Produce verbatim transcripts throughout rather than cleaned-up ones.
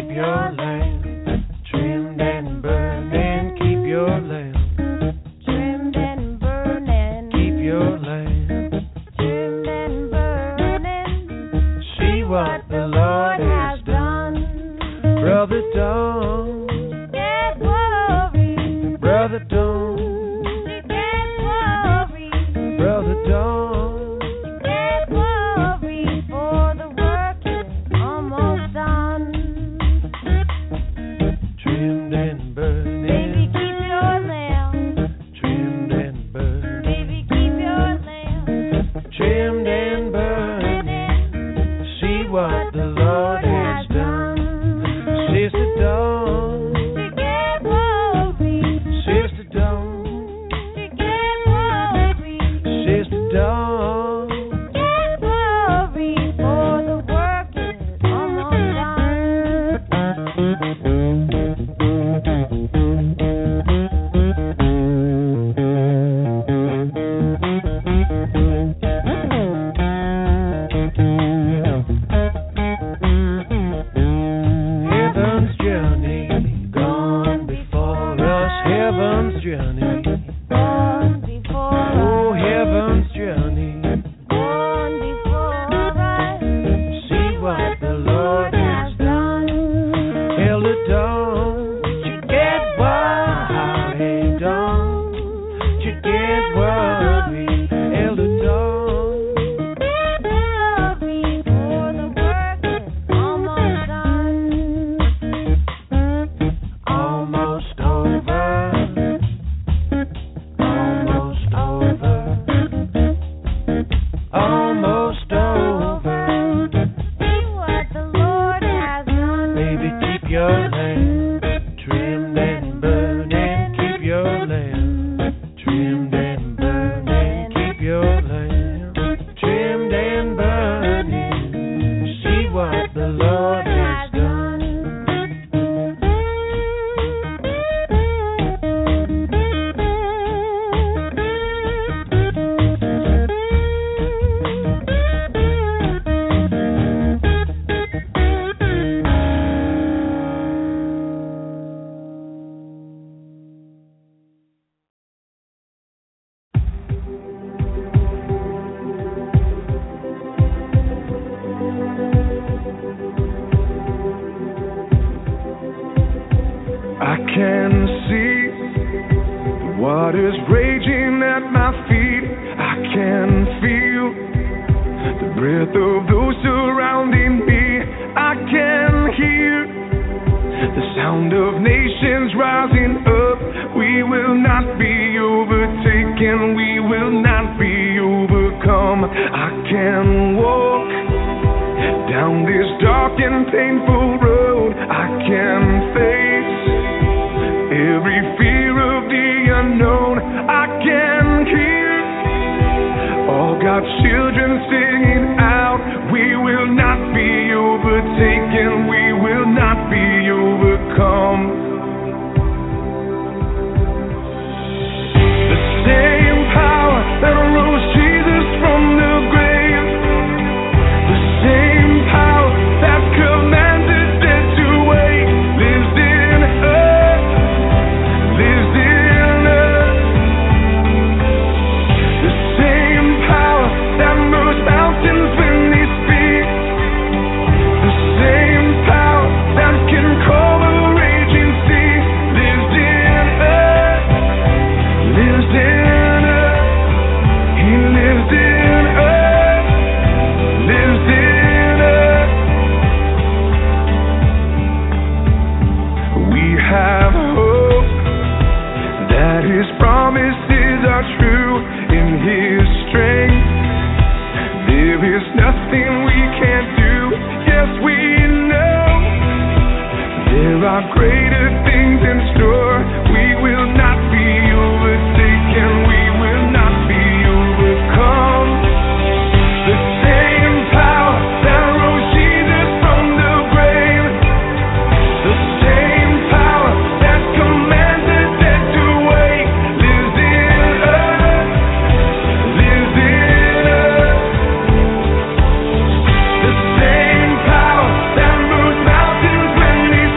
When we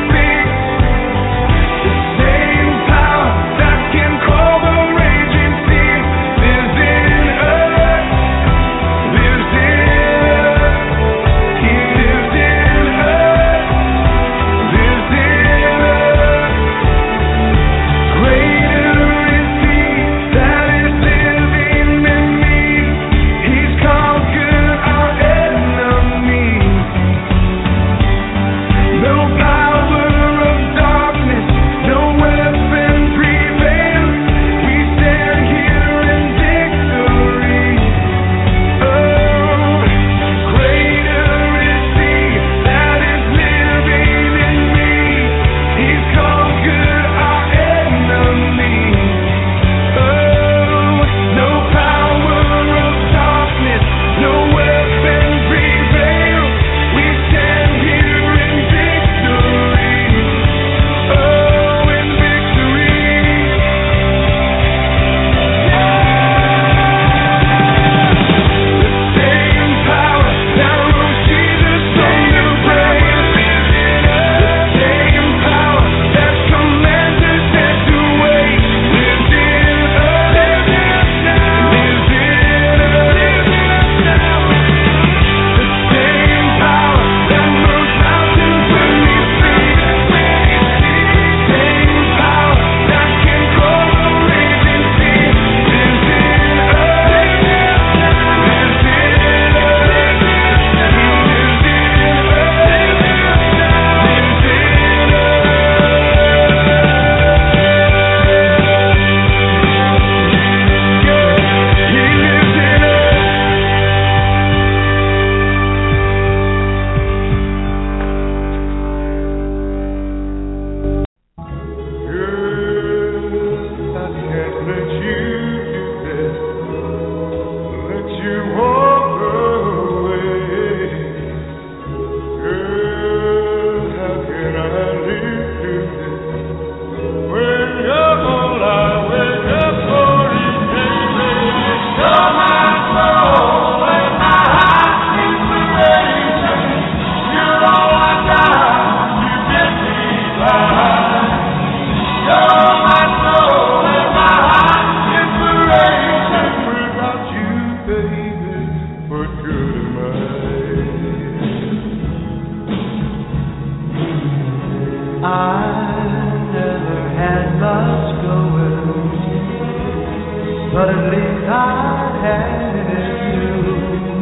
I never had much going, but at least I had you.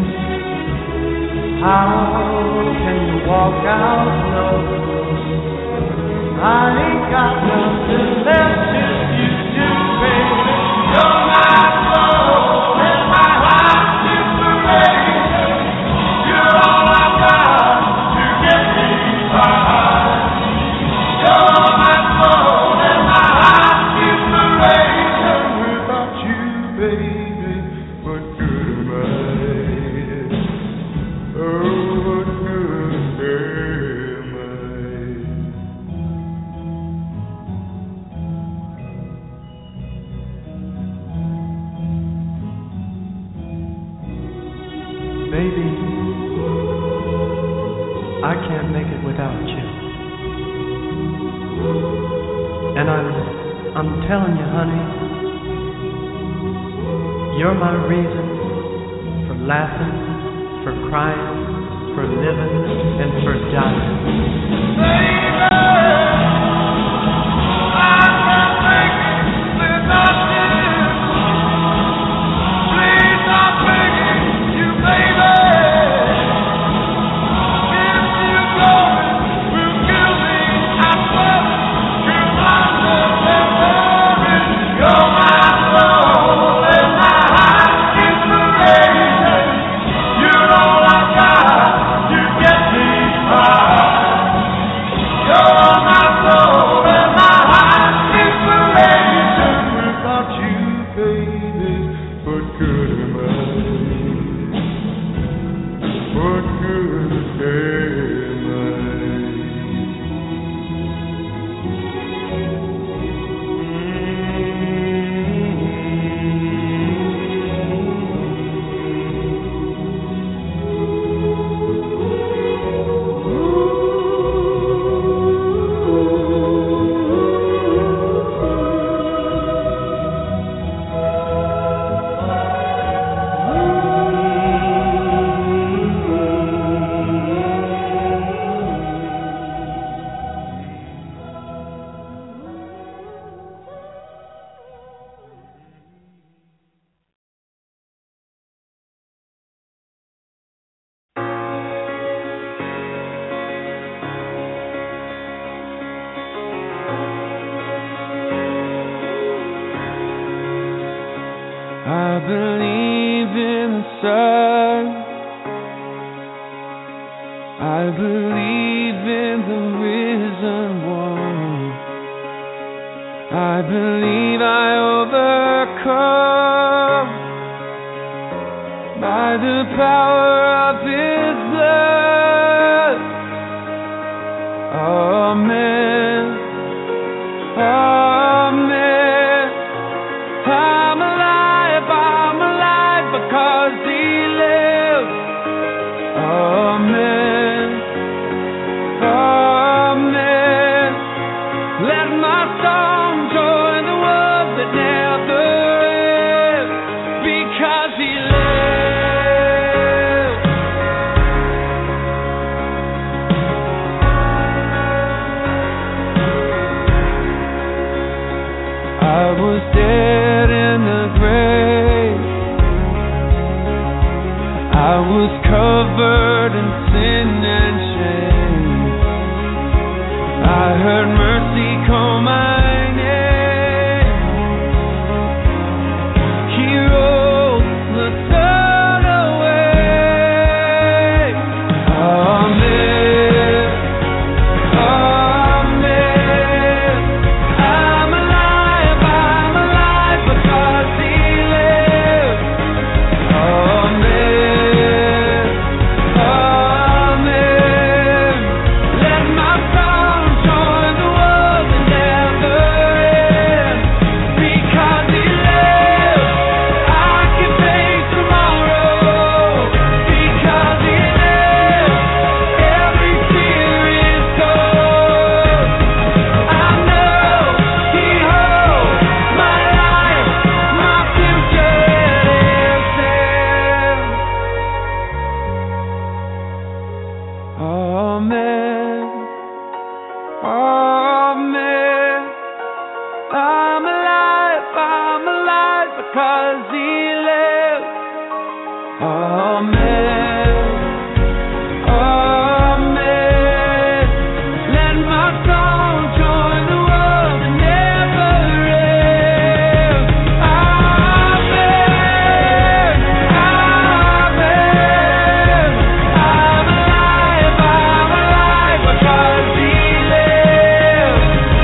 How can you walk out alone? I ain't got nothing left if you do, baby. You're my soul and my heart's inspiration. You're all I've got to get me by. You're my soul and my heart's inspiration. Without you, baby, what good am I? Oh, what good am I? Baby, I can't make it without you. And I'm, I'm telling you, honey, you're my reason for laughing, for crying, for living, and for dying. Baby, I can't make it without you. Please, I'm begging you, baby. If you go, will kill me, I swear. You're my soul and my heart's inspiration. You're all I got to get me by. You're my soul and my heart's inspiration. Without you, baby, what good am I? What good am I? I believe in the sun. I believe in the risen one. I believe I overcome by the power of His blood. Amen. Amen. I'm alive, I'm alive because He lives. Amen. Amen. Let my song join the world that never ends because He lives. I was dead in the grave. I was covered in sin and shame. I heard mercy call my name. He rolled the sun away. Amen. Amen. I'm alive, I'm alive because He lives. Amen. Amen. Let my song join the world that never of me. I'm alive, I'm alive because he lives. Amen. Amen. Let my song join the world and never end. Amen. Amen. I'm alive, I'm alive because he lives.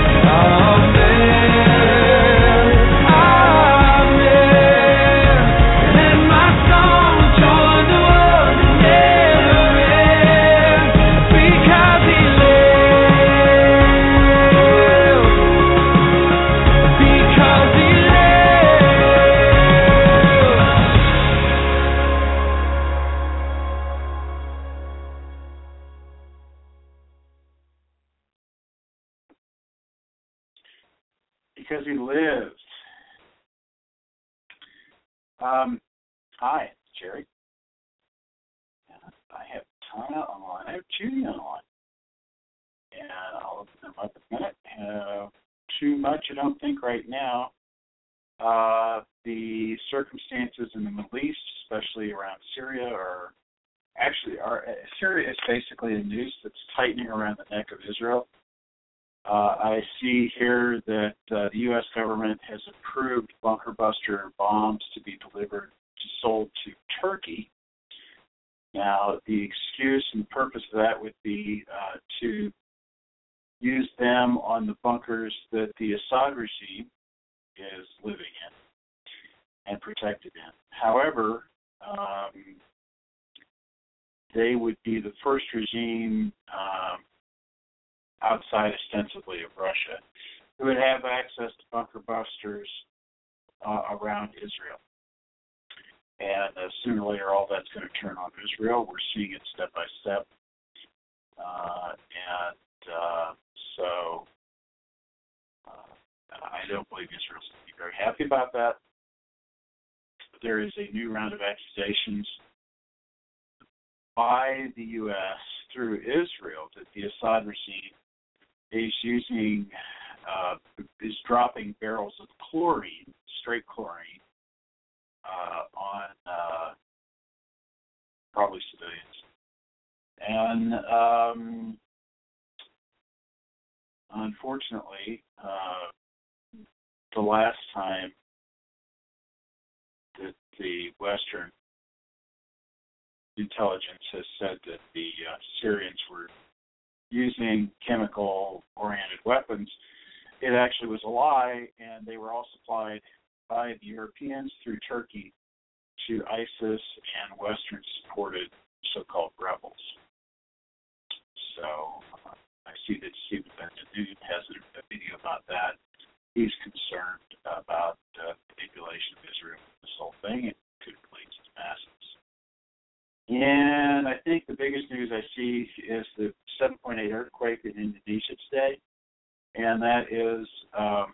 Amen. Amen. Let my song join the world and never end because he lives. Because he Because he lives. Um, hi, it's Jerry. Uh, I have Tana online. I have Judy online. And I'll open them up in a minute. Uh, too much, I don't think, right now. Uh, the circumstances in the Middle East, especially around Syria, are actually are uh, Syria is basically a noose that's tightening around the neck of Israel. Uh, I see here that uh, the U S government has approved bunker buster bombs to be delivered, to, sold to Turkey. Now, the excuse and the purpose of that would be uh, to use them on the bunkers that the Assad regime is living in and protected in. However, um, they would be the first regime um, outside ostensibly of Russia who would have access to bunker busters uh, around Israel. And uh, sooner or later, all that's going to turn on Israel. We're seeing it step by step. Uh, and uh, so uh, I don't believe Israel's going to be very happy about that. There is a new round of accusations by the U S through Israel that the Assad regime is using, uh, is dropping barrels of chlorine, straight chlorine, uh, on uh, probably civilians. And um, unfortunately, uh, the last time that the Western intelligence has said that the uh, Syrians were using chemical-oriented weapons, it actually was a lie, and they were all supplied by the Europeans through Turkey to ISIS and Western-supported so-called rebels. So uh, I see that Stephen Ben-David has a, a video about that. He's concerned about uh, manipulation of Israel with this whole thing and could lead to massive. And I think the biggest news I see is the seven point eight earthquake in Indonesia today, and that is um,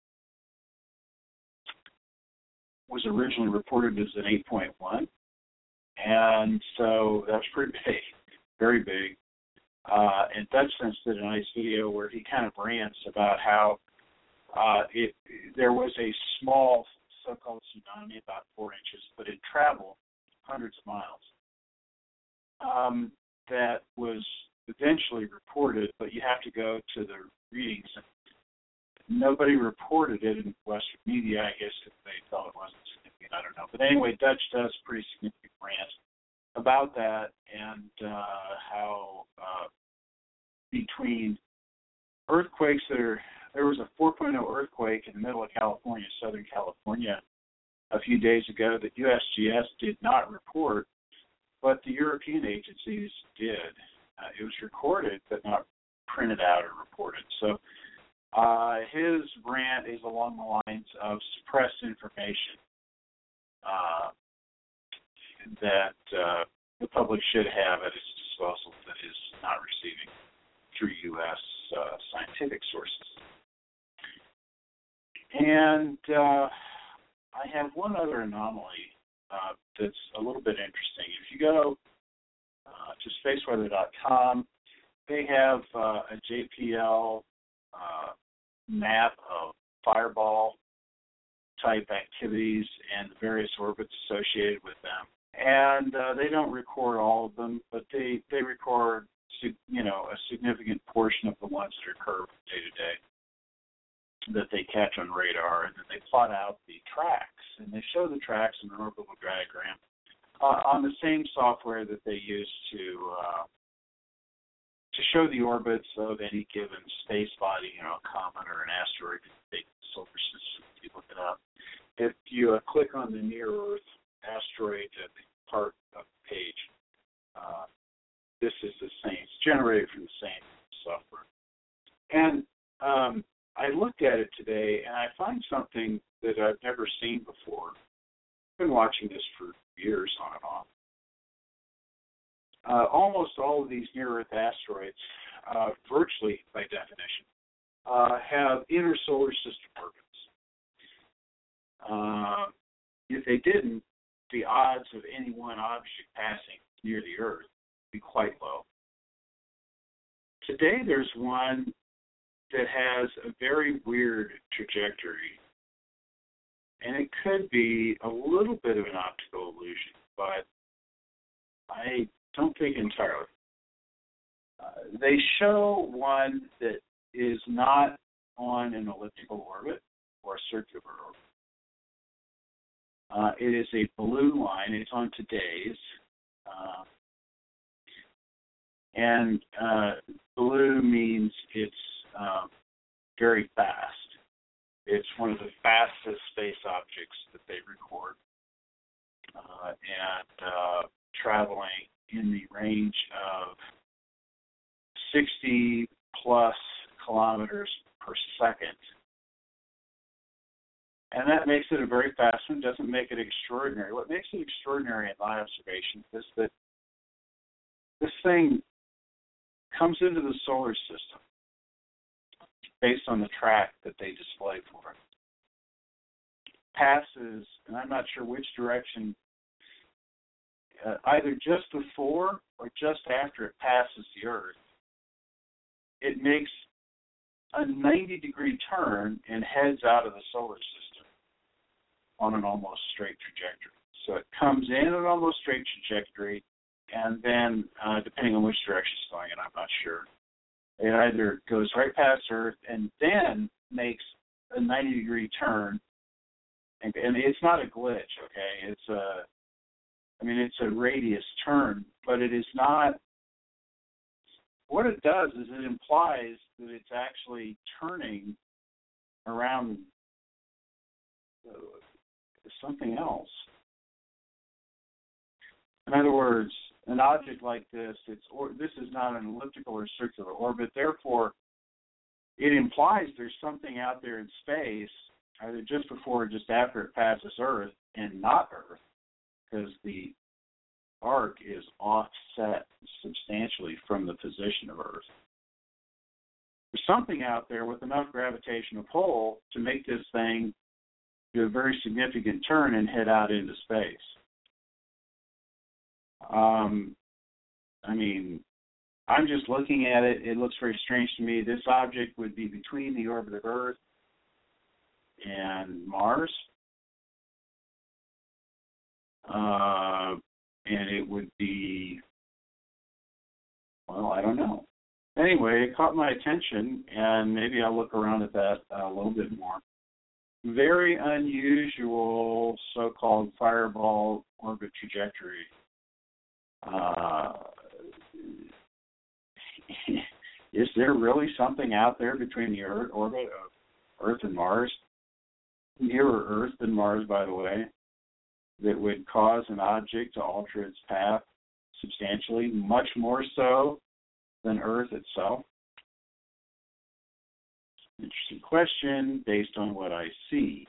was originally reported as an eight point one, and so that was pretty big, very big. Uh, and Dutchsense did a nice video where he kind of rants about how uh, it there was a small so-called tsunami about four inches, but it traveled hundreds of miles. Um, that was eventually reported, but you have to go to the readings. Nobody reported it in Western media, I guess, if they thought it wasn't significant. I don't know. But anyway, Dutch does a pretty significant rant about that and uh, how uh, between earthquakes that are, there was a four point oh earthquake in the middle of California, Southern California, a few days ago that U S G S did not report, but the European agencies did. Uh, it was recorded, but not printed out or reported. So uh, his rant is along the lines of suppressed information uh, that uh, the public should have at its disposal that is not receiving through U S uh, scientific sources. And uh, I have one other anomaly Uh, that's a little bit interesting. If you go uh, to space weather dot com, they have uh, a J P L map of fireball type activities and the various orbits associated with them. And uh, they don't record all of them, but they, they record, you know, a significant portion of the ones that occur from day to day that they catch on radar, and then they plot out the tracks, and they show the tracks in an orbital diagram uh, on the same software that they use to uh, to show the orbits of any given space body, you know, a comet or an asteroid in the solar system. If you look it up, if you uh, click on the near Earth asteroid uh, part of the page, uh, this is the same. It's generated from the same software. And um, I looked at it today, and I find something that I've never seen before. I've been watching this for years on and off. Uh, almost all of these near-Earth asteroids, uh, virtually by definition, uh, have inner solar system orbits. Uh, if they didn't, the odds of any one object passing near the Earth would be quite low. Today there's one that has a very weird trajectory, and it could be a little bit of an optical illusion, but I don't think entirely. Uh, they show one that is not on an elliptical orbit or a circular orbit. Uh, it is a blue line. It's on today's. Uh, and uh, blue means it's uh, very fast. It's one of the fastest space objects that they record. Uh, and uh, traveling in the range of sixty plus kilometers per second. And that makes it a very fast one, doesn't make it extraordinary. What makes it extraordinary in my observation is that this thing comes into the solar system based on the track that they display for it. Passes, and I'm not sure which direction, uh, either just before or just after it passes the Earth, it makes a ninety degree turn and heads out of the solar system on an almost straight trajectory. So it comes in an almost straight trajectory, and then, uh, depending on which direction it's going in, I'm not sure, it either goes right past Earth and then makes a ninety degree turn, and, and it's not a glitch, okay? It's a, I mean, it's a radius turn, but it is not. What it does is it implies that it's actually turning around uh, something else. In other words, an object like this, it's or, this is not an elliptical or circular orbit. Therefore, it implies there's something out there in space, either just before or just after it passes Earth, and not Earth, because the arc is offset substantially from the position of Earth. There's something out there with enough gravitational pull to make this thing do a very significant turn and head out into space. Um, I mean, I'm just looking at it. It looks very strange to me. This object would be between the orbit of Earth and Mars. Uh, and it would be, well, I don't know. Anyway, it caught my attention, and maybe I'll look around at that uh, a little bit more. Very unusual so-called fireball orbit trajectory. Uh, is there really something out there between the Earth, orbit of Earth and Mars, nearer Earth than Mars, by the way, that would cause an object to alter its path substantially, much more so than Earth itself? Interesting question based on what I see.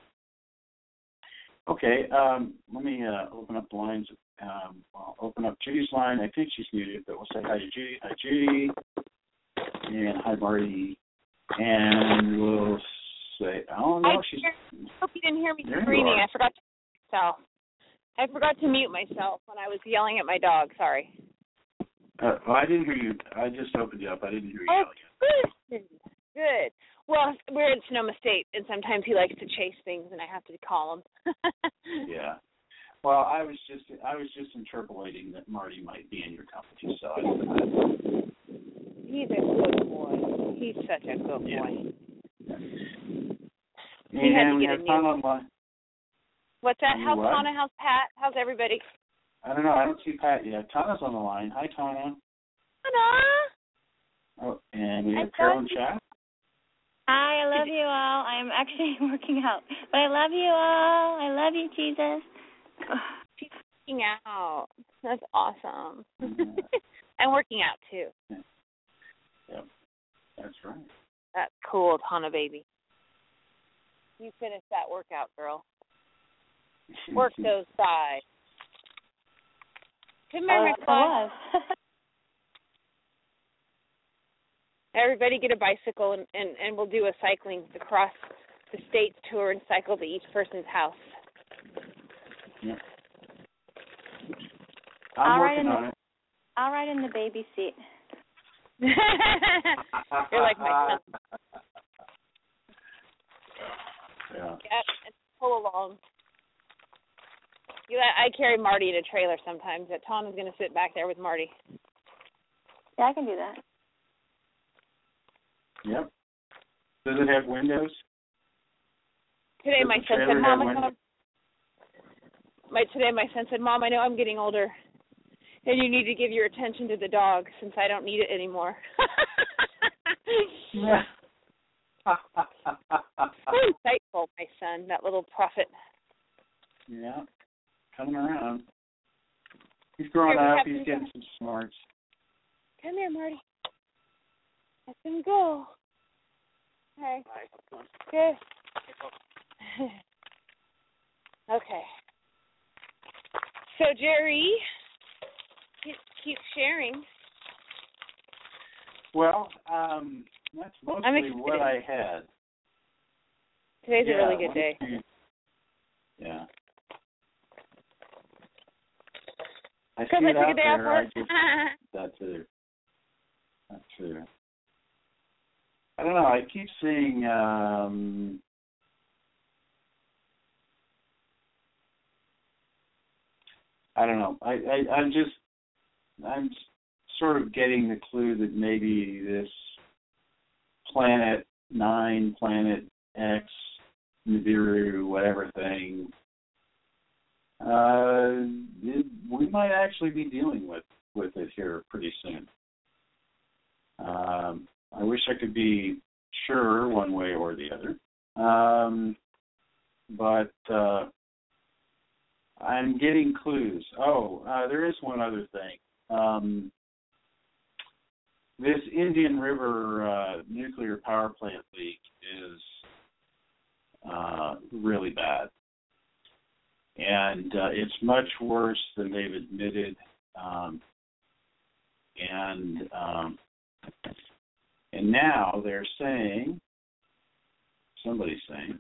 Okay, um, let me uh, open up the lines. Um, I'll open up Judy's line. I think she's muted, but we'll say hi to Judy. Hi, Judy. And hi, Marty. And we'll say, oh, no, I she's... hope you didn't hear me There you screaming. are. I forgot to mute myself. I forgot to mute myself when I was yelling at my dog. Sorry. Uh, well, I didn't hear you. I just opened you up. I didn't hear you Oh, yelling. good. Good. Well, we're in Sonoma State, and sometimes he likes to chase things, and I have to call him. Yeah. Well, I was just I was just interpolating that Marty might be in your company, so I, I He's a good boy. He's such a good boy. Yeah. He had to And we get a have new Tom one. online. What's that? You How's what? Tana? How's Pat? How's everybody? I don't know. I don't see Pat yet. Tana's on the line. Hi, Tana. Tana. Oh, and we I have Carol in thought you- chat. Hi, I love you all. I'm actually working out, but I love you all. I love you, Jesus. She's working out. That's awesome. Mhm. I'm working out too. Yep, that's right. That's cool, Tana baby. You finished that workout, girl. Work those thighs. Come here, Uh, McFly. I was. Everybody get a bicycle, and, and, and we'll do a cycling across the states tour and cycle to each person's house. Yep. I'm I'll ride working in on the, it. I'll ride in the baby seat. You're like my son. Yeah. Yep, and pull along. You, I carry Marty in a trailer sometimes. That Tom is going to sit back there with Marty. Yeah, I can do that. Yep. Does it have windows? Today Does my the son trailer said, Mom, have I windows? know, my, today my son said, Mom, I know I'm getting older, and you need to give your attention to the dog since I don't need it anymore. Yeah. So insightful, my son, that little prophet. Yeah. Coming around. He's growing Here, we up. have He's some- getting some smarts. Come here, Marty. Let him go. Okay. Good. Okay. So, Jerry, keep, keep sharing. Well, um, that's I'm mostly excited. what I had. Today's Yeah, a really good why day. don't you- Yeah. I Because see I it took a out day off there. I work. just, that too. That too. I don't know. I keep seeing. Um, I don't know. I, I I'm just I'm sort of getting the clue that maybe this Planet Nine, Planet X, Nibiru, whatever thing. Uh, it, we might actually be dealing with, with it here pretty soon. Um, I wish I could be sure one way or the other. Um, but uh, I'm getting clues. Oh, uh, there is one other thing. Um, this Indian River uh, nuclear power plant leak is uh, really bad. And uh, it's much worse than they've admitted. Um, and um, and now they're saying, somebody's saying,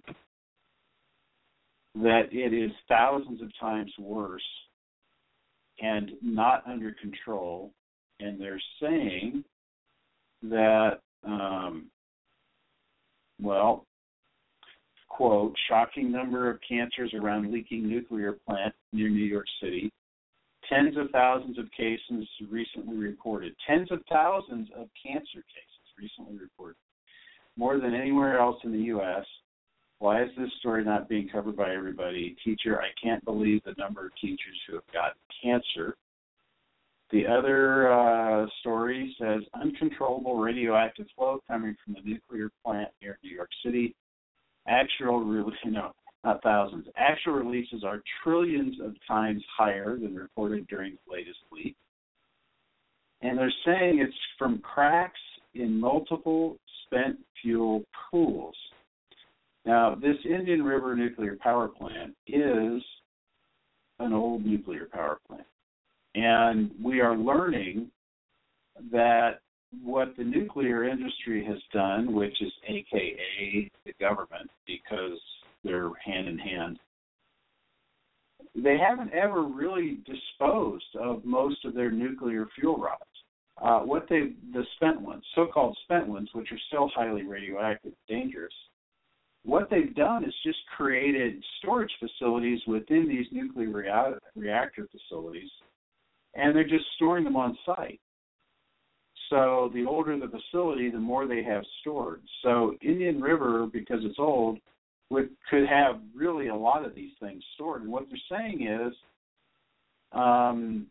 that it is thousands of times worse and not under control. And they're saying that, um, well, quote, shocking number of cancers around leaking nuclear plant near New York City. Tens of thousands of cases recently reported. Tens of thousands of cancer cases recently reported. More than anywhere else in the U S Why is this story not being covered by everybody? Teacher, I can't believe the number of teachers who have gotten cancer. The other uh, story says uncontrollable radioactive flow coming from the nuclear plant near New York City. Actual, you know, not thousands. Actual releases are trillions of times higher than reported during the latest leak. And they're saying it's from cracks in multiple spent fuel pools. Now, this Indian River nuclear power plant is an old nuclear power plant. And we are learning that what the nuclear industry has done, which is A K A the government, because they're hand in hand, they haven't ever really disposed of most of their nuclear fuel rods. Uh, what they, the spent ones, so-called spent ones, which are still highly radioactive, dangerous, what they've done is just created storage facilities within these nuclear rea- reactor facilities, and they're just storing them on site. So the older the facility, the more they have stored. So Indian River, because it's old, would, could have really a lot of these things stored. And what they're saying is, um,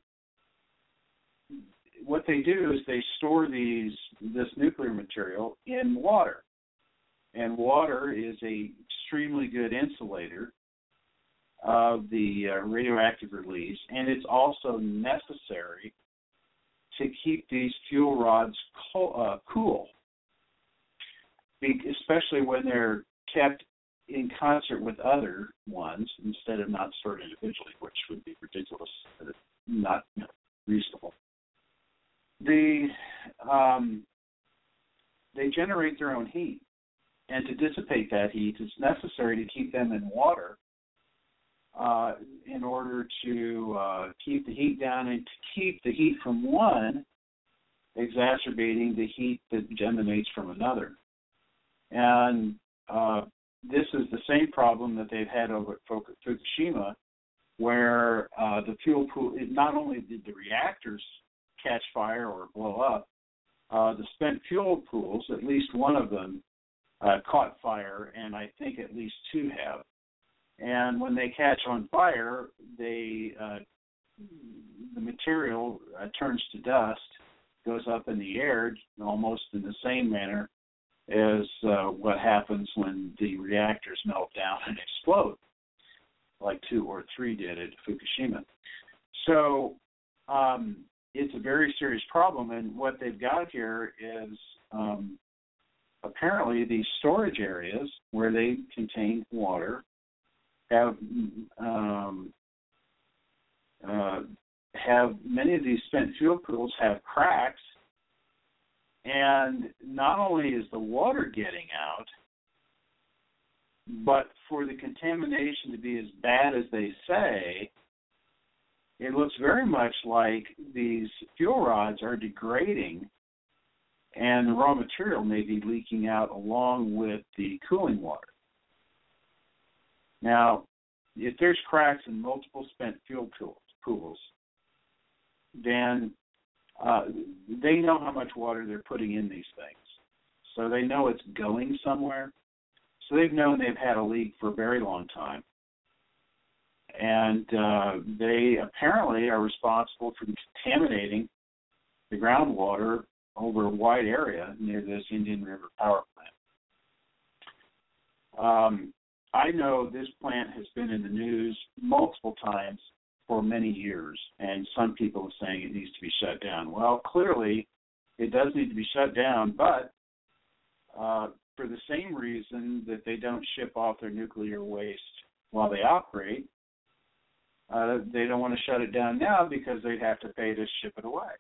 what they do is they store these this nuclear material in water. And water is a extremely good insulator of the uh, radioactive release, and it's also necessary to keep these fuel rods co- uh, cool, Be- especially when they're kept in concert with other ones instead of not stored individually, which would be ridiculous, not you know, reasonable. The um, they generate their own heat. And to dissipate that heat, it's necessary to keep them in water uh, in order to uh, keep the heat down and to keep the heat from one exacerbating the heat that emanates from another. And uh, this is the same problem that they've had over at Fukushima, where uh, the fuel pool, not only did the reactors catch fire or blow up, uh, the spent fuel pools, at least one of them, Uh, caught fire, and I think at least two have. And when they catch on fire, they uh, the material uh, turns to dust, goes up in the air, almost in the same manner as uh, what happens when the reactors melt down and explode, like two or three did at Fukushima. So um, it's a very serious problem, and what they've got here is um, apparently these storage areas where they contain water have um, uh, have many of these spent fuel pools have cracks, and not only is the water getting out, but for the contamination to be as bad as they say, it looks very much like these fuel rods are degrading and the raw material may be leaking out along with the cooling water. Now, if there's cracks in multiple spent fuel pools, then uh, they know how much water they're putting in these things. So they know it's going somewhere. So they've known they've had a leak for a very long time. And uh, they apparently are responsible for contaminating the groundwater over a wide area near this Indian River power plant. Um, I know this plant has been in the news multiple times for many years, and some people are saying it needs to be shut down. Well, clearly it does need to be shut down, but uh, for the same reason that they don't ship off their nuclear waste while they operate, uh, they don't want to shut it down now because they'd have to pay to ship it away.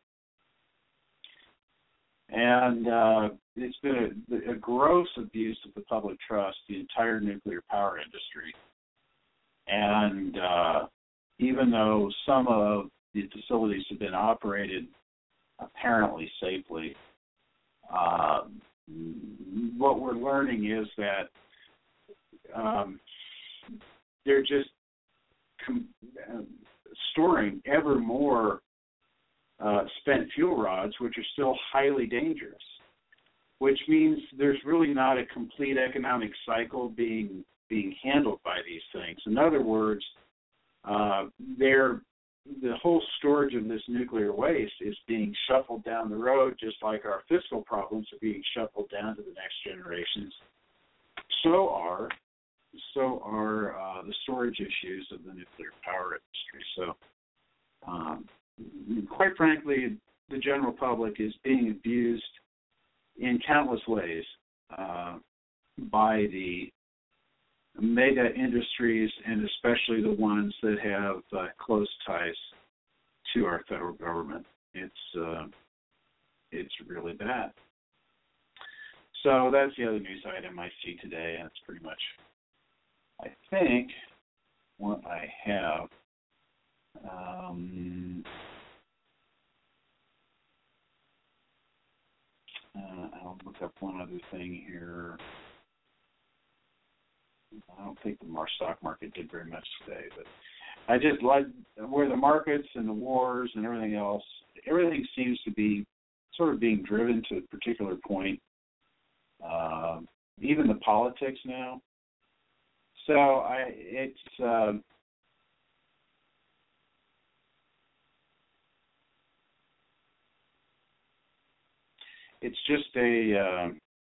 And uh, it's been a, a gross abuse of the public trust, the entire nuclear power industry. And uh, even though some of the facilities have been operated apparently safely, uh, what we're learning is that um, they're just com- uh, storing ever more Uh, spent fuel rods, which are still highly dangerous, which means there's really not a complete economic cycle being being handled by these things. In other words, uh, they're, the whole storage of this nuclear waste is being shuffled down the road, just like our fiscal problems are being shuffled down to the next generations. So are so are uh, the storage issues of the nuclear power industry. So. Um, Quite frankly, the general public is being abused in countless ways uh, by the mega industries, and especially the ones that have uh, close ties to our federal government. It's uh, it's really bad. So that's the other news item I see today, and it's pretty much, I think, what I have. Um, Uh, I'll look up one other thing here. I don't think the Mar- stock market did very much today, but I just like where the markets and the wars and everything else, everything seems to be sort of being driven to a particular point, uh, even the politics now. So I, it's, um, it's just a, uh,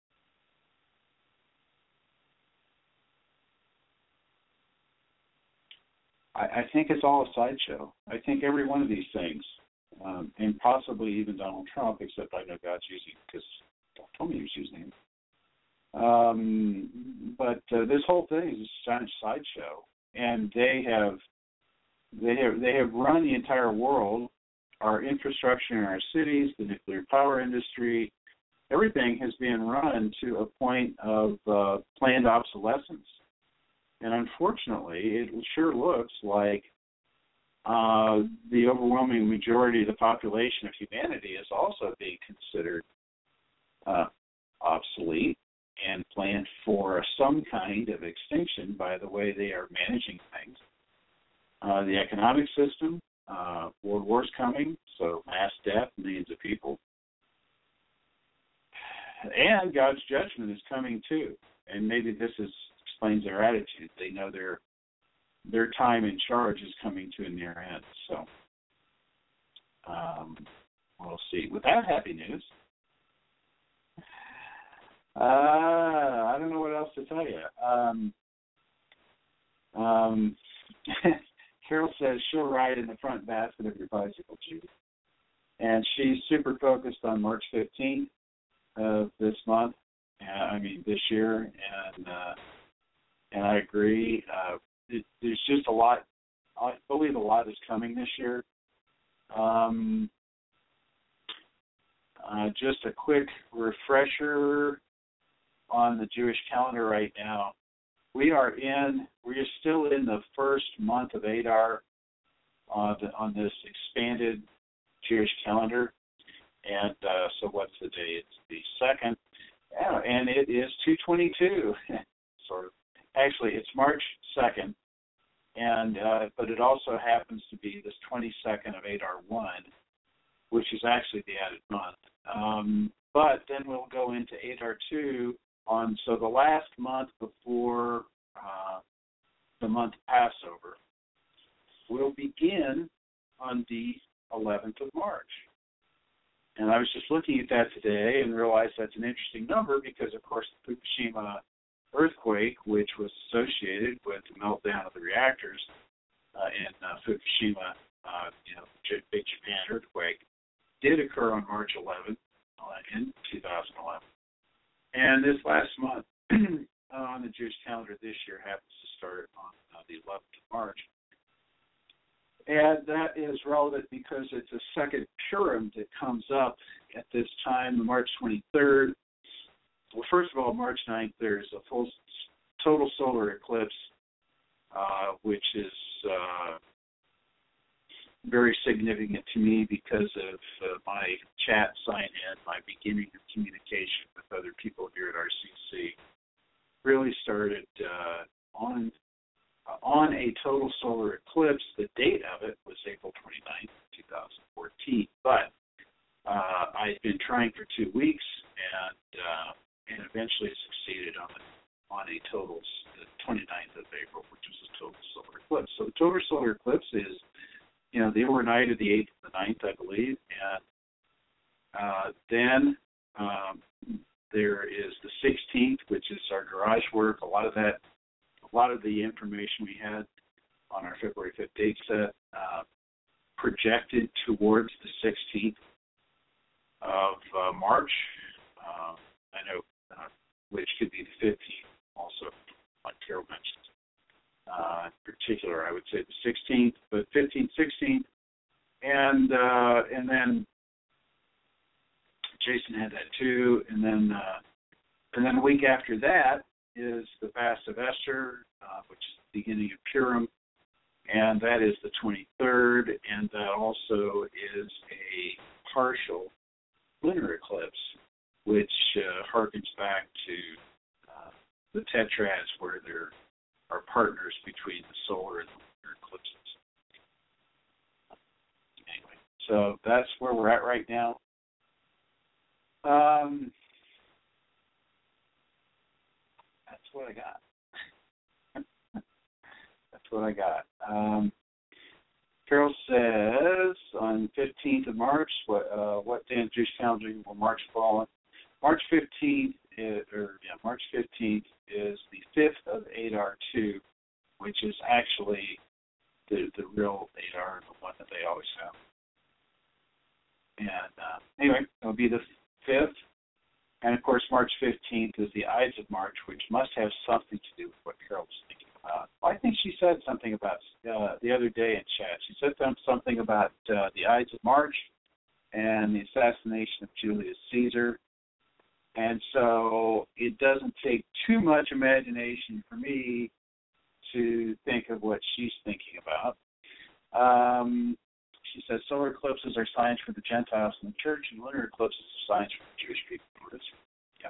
I, I think it's all a sideshow. I think every one of these things, um, and possibly even Donald Trump, except I know God's using him because God told me he was using him. Um, but uh, this whole thing is a giant sideshow, and they have they have they have run the entire world, our infrastructure in our cities, the nuclear power industry, everything has been run to a point of uh, planned obsolescence. And unfortunately, it sure looks like uh, the overwhelming majority of the population of humanity is also being considered uh, obsolete and planned for some kind of extinction by the way they are managing things. Uh, the economic system, uh, world wars coming, so mass death, millions of people. And God's judgment is coming too. And maybe this is explains their attitude. They know their their time in charge is coming to a near end. So um, we'll see. With that happy news, uh, I don't know what else to tell you. Um, um, Carol says she'll ride in the front basket of your bicycle, Judy. And she's super focused on March fifteenth of this month, uh, I mean this year, and uh, and I agree. Uh, it, there's just a lot. I believe a lot is coming this year. Um, uh, just a quick refresher on the Jewish calendar right now. We are in. We are still in the first month of Adar on the, on this expanded Jewish calendar, and uh, so what's the day? It's the second, yeah, and it is two twenty-two. Sort of. Actually, it's March second, and uh, but it also happens to be this twenty-second of Adar one, which is actually the added month. Um, but then we'll go into Adar two on, so the last month before uh, the month Passover. We'll begin on the eleventh of March. And I was just looking at that today and realized that's an interesting number because, of course, the Fukushima earthquake, which was associated with the meltdown of the reactors uh, in uh, Fukushima, uh, you know, big Japan earthquake, did occur on March eleventh uh, in two thousand eleven. And this last month on the Jewish calendar this year happens to start on uh, the eleventh of March. And that is relevant because it's a second Purim that comes up at this time, March twenty-third. Well, first of all, March ninth, there's a full total solar eclipse, uh, which is uh, very significant to me because of uh, my chat sign-in, my beginning of communication with other people here at R C C. Really started uh, on uh, on a total solar eclipse. The date of it was April twenty-ninth, twenty fourteen, but uh, I'd been trying for two weeks and uh, and eventually succeeded on a, on a total, the twenty-ninth of April, which was a total solar eclipse. So the total solar eclipse is, you know, the overnight of the eighth and the ninth, I believe, and uh, then um, there is the sixteenth, which is our garage work. A lot of that, a lot of the information we had on our February fifth date set uh, projected towards the sixteenth of uh, March. Uh, I know. Uh, which could be the fifteenth, also, like Carol mentioned. Uh, in particular, I would say the sixteenth, but fifteenth, sixteenth, and uh, and then Jason had that too, and then uh, and then a week after that is the Fast of Esther, uh, which is the beginning of Purim, and that is the twenty-third, and that also is a partial lunar eclipse. which uh, harkens back to uh, the tetrads, where there are partners between the solar and the lunar eclipses. Anyway, so that's where we're at right now. Um, that's what I got. That's what I got. Um, Carol says on fifteenth of March, what uh, what day in Jewish calendar will March fall on? March fifteenth, is, or yeah, March fifteenth is the fifth of Adar two, which is actually the the real Adar, the one that they always have. And uh, anyway, it'll be the fifth, and of course March fifteenth is the Ides of March, which must have something to do with what Carol was thinking about. Well, I think she said something about uh, the other day in chat. She said something about uh, the Ides of March and the assassination of Julius Caesar. And so it doesn't take too much imagination for me to think of what she's thinking about. Um, she says solar eclipses are signs for the Gentiles in the church, and lunar eclipses are signs for the Jewish people in Israel. Yep.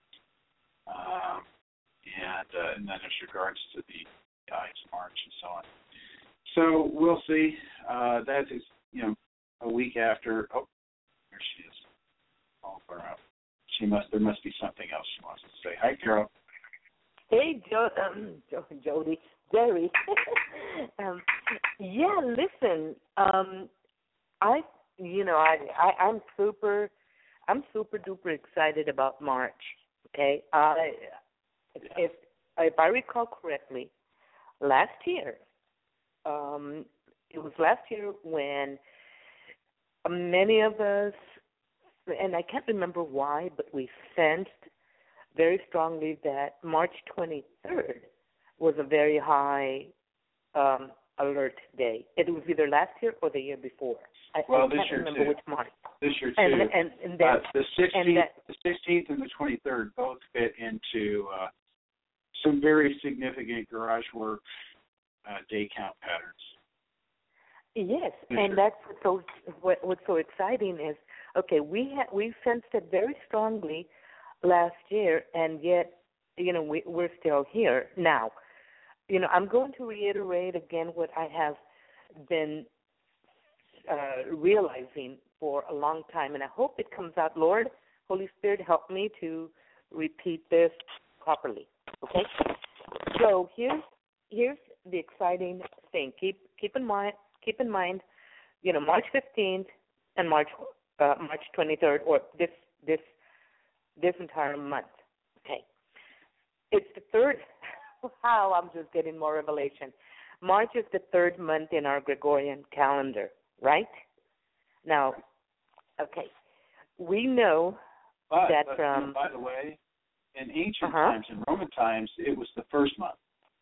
Um, and, uh, and then as regards to the Ides of March and so on. So we'll see. Uh, that is, you know, a week after. Oh, there she is. All far out. She must. There must be something else she wants to say. Hi, Carol. Hey, jo- um, jo- Jody, Jerry. um, yeah, listen. Um, I, you know, I, I, I'm super, I'm super duper excited about March. Okay, I, if if I recall correctly, last year, um, it was last year when many of us, and I can't remember why, but we sensed very strongly that March twenty-third was a very high um, alert day. It was either last year or the year before. I, well, I this can't year remember too. which month. This year too. And, and, and that, uh, the sixteenth, and that, the sixteenth, and the twenty-third both fit into uh, some very significant garage work uh, day count patterns. Yes, Yes, and sir. that's what's so what, what's so exciting is okay. We ha- we sensed it very strongly last year, and yet you know we we're still here now. You know, I'm going to reiterate again what I have been uh, realizing for a long time, and I hope it comes out. Lord, Holy Spirit, help me to repeat this properly. Okay. So here's here's the exciting thing. Keep keep in mind. Keep in mind, you know, March fifteenth and March uh, March twenty-third, or this this this entire month. Okay, it's the third. Wow, I'm just getting more revelation. March is the third month in our Gregorian calendar, right? Now, okay, we know But, that but from. you know, by the way, in ancient Uh-huh. times, in Roman times, it was the first month.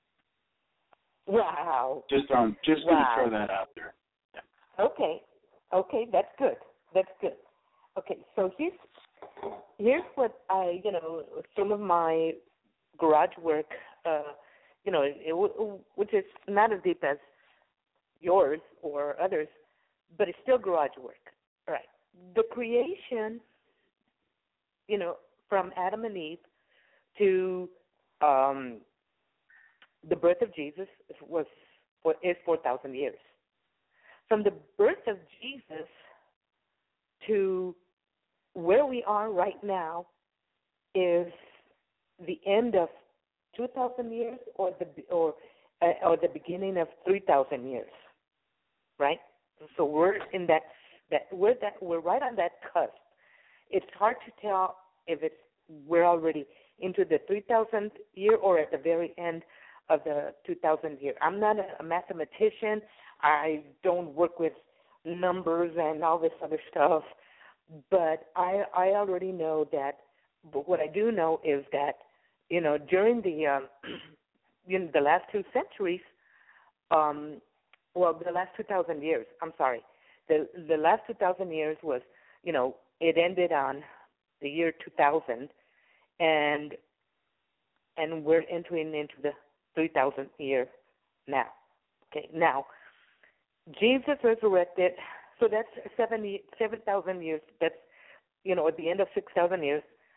Wow. Just on, just Wow. going to throw that out there. Okay, okay, that's good. That's good. Okay, so here's here's what I, you know, some of my garage work, uh, you know, it, it, which is not as deep as yours or others, but it's still garage work. All right. The creation, you know, from Adam and Eve to um, the birth of Jesus was is four thousand years. From the birth of Jesus to where we are right now is the end of two thousand years, or the or uh, or the beginning of three thousand years, right? So we're in that that we're that we're right on that cusp. It's hard to tell if it's we're already into the three thousandth year or at the very end of the two thousandth year. I'm not a, a mathematician. I don't work with numbers and all this other stuff, but I I already know that. But what I do know is that, you know, during the um, you know the last two centuries, um, well, the last two thousand years. I'm sorry, the the last two thousand years was, you know, it ended on the year two thousand, and and we're entering into the three thousandth year now. Okay, now Jesus resurrected, so that's seven seven thousand years. That's, you know, at the end of six thousand years,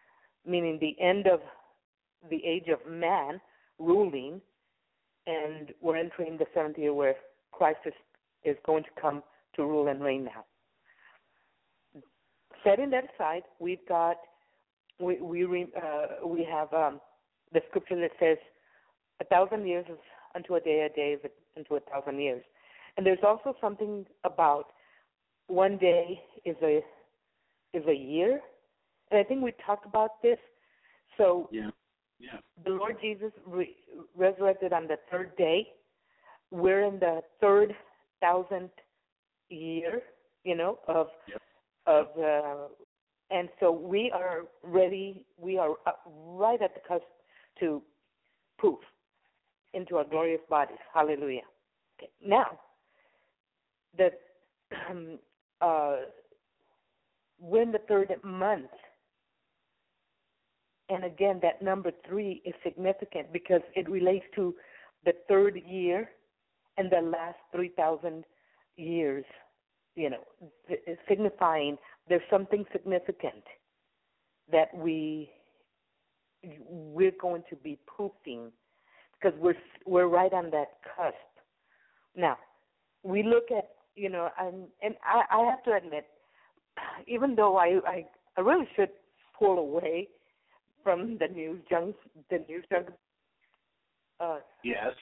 meaning the end of the age of man ruling, and we're entering the seventh year where Christ is, is going to come to rule and reign now. Setting that aside, we've got we we re, uh, we have um, the scripture that says, "A thousand years is unto a day, a day is unto a thousand years," and there's also something about one day is a is a year, and I think we talked about this. So Yeah. Yeah. the Lord Jesus re- resurrected on the third day. We're in the third thousandth year, you know, of Yep. of, uh, and so we are ready. We are up right at the cusp to poof into our glorious bodies. Hallelujah. Okay. Now, the um, uh, we're in the third month. And again, that number three is significant because it relates to the third year and the last three thousand years, you know, signifying there's something significant that we, we're going to be poofing because we're, we're right on that cusp. Now, we look at, you know, and, and I, I have to admit, even though I, I, I really should pull away from the news junk, the news junk. Uh, Yes.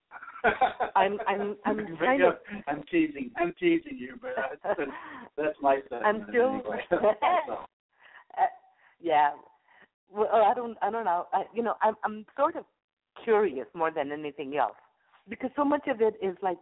I'm, I'm, I'm kind of. I'm teasing. I'm teasing you, but that's, that's my stuff. I'm still. Anyway. uh, yeah. Well, I don't. I don't know. I, you know, I'm. I'm sort of curious more than anything else because so much of it is like,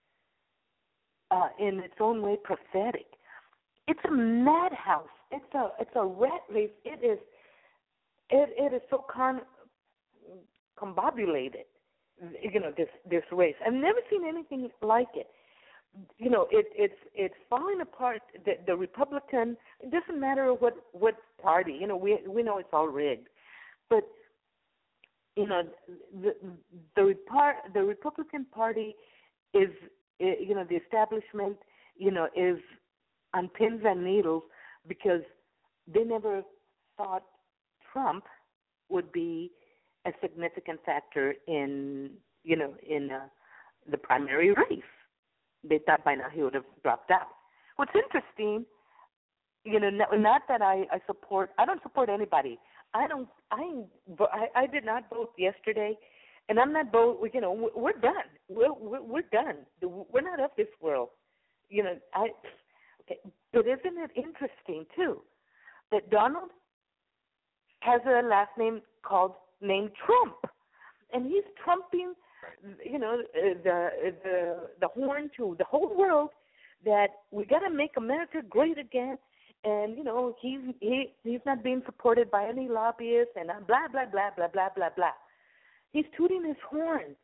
uh, in its own way, prophetic. It's a madhouse. It's a. It's a rat race. It is. It it is so con, combobulated, you know, this this race. I've never seen anything like it. You know, it it's it's falling apart. The, the Republican. It doesn't matter what what party. You know, we we know it's all rigged, but you know, the the Repar- the Republican Party is, you know, the establishment, you know, is on pins and needles because they never thought Trump would be a significant factor in, you know, in uh, the primary race. They thought by now he would have dropped out. What's interesting, you know, not, not that I, I support, I don't support anybody. I don't, I, I, I did not vote yesterday, and I'm not vote. You know, we're done. We're we're, we're done. We're not of this world. You know, I. Okay, but isn't it interesting too that Donald has a last name called named Trump, and he's trumping, you know, the the the horn to the whole world that we got to make America great again, and you know he's he he's not being supported by any lobbyists and blah blah blah blah blah blah blah. He's tooting his horn,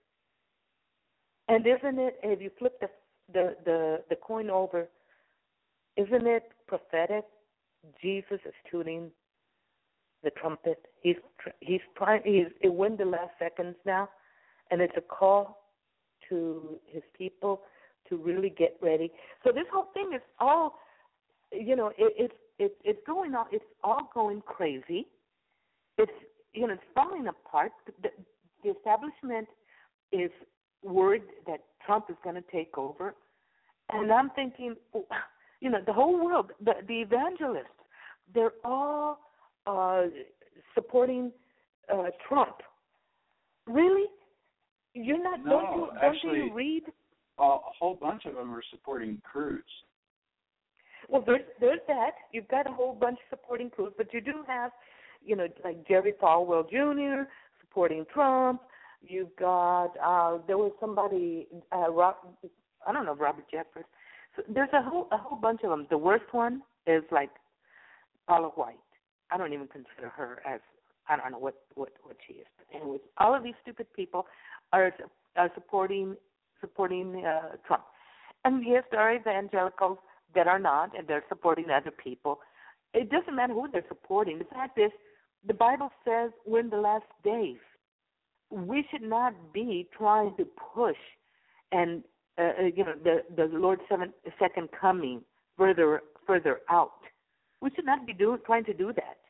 and isn't it? If you flip the the the, the coin over, isn't it prophetic? Jesus is tooting the trumpet. He's he's trying. He's it went the last seconds now, and it's a call to his people to really get ready. So this whole thing is all, you know, it, it's it, it's going on. It's all going crazy. It's you know it's falling apart. The, the establishment is worried that Trump is going to take over, and I'm thinking, you know, the whole world, the the evangelists, they're all Uh, supporting uh, Trump. Really? You're not? No, don't you? Don't actually, you read? A, a whole bunch of them are supporting Cruz. Well, there's there's that. You've got a whole bunch supporting Cruz, but you do have, you know, like Jerry Falwell Junior supporting Trump. You've got uh, there was somebody, uh, Rob, I don't know, Robert Jeffress. So there's a whole a whole bunch of them. The worst one is like Paula White. I don't even consider her as, I don't know what, what, what she is. But anyways, all of these stupid people are, are supporting supporting uh, Trump. And yes, there are evangelicals that are not, and they're supporting other people. It doesn't matter who they're supporting. The fact is, the Bible says we're in the last days. We should not be trying to push and, uh, you know, the, the Lord's seven, second coming further further out. We should not be do, trying to do that.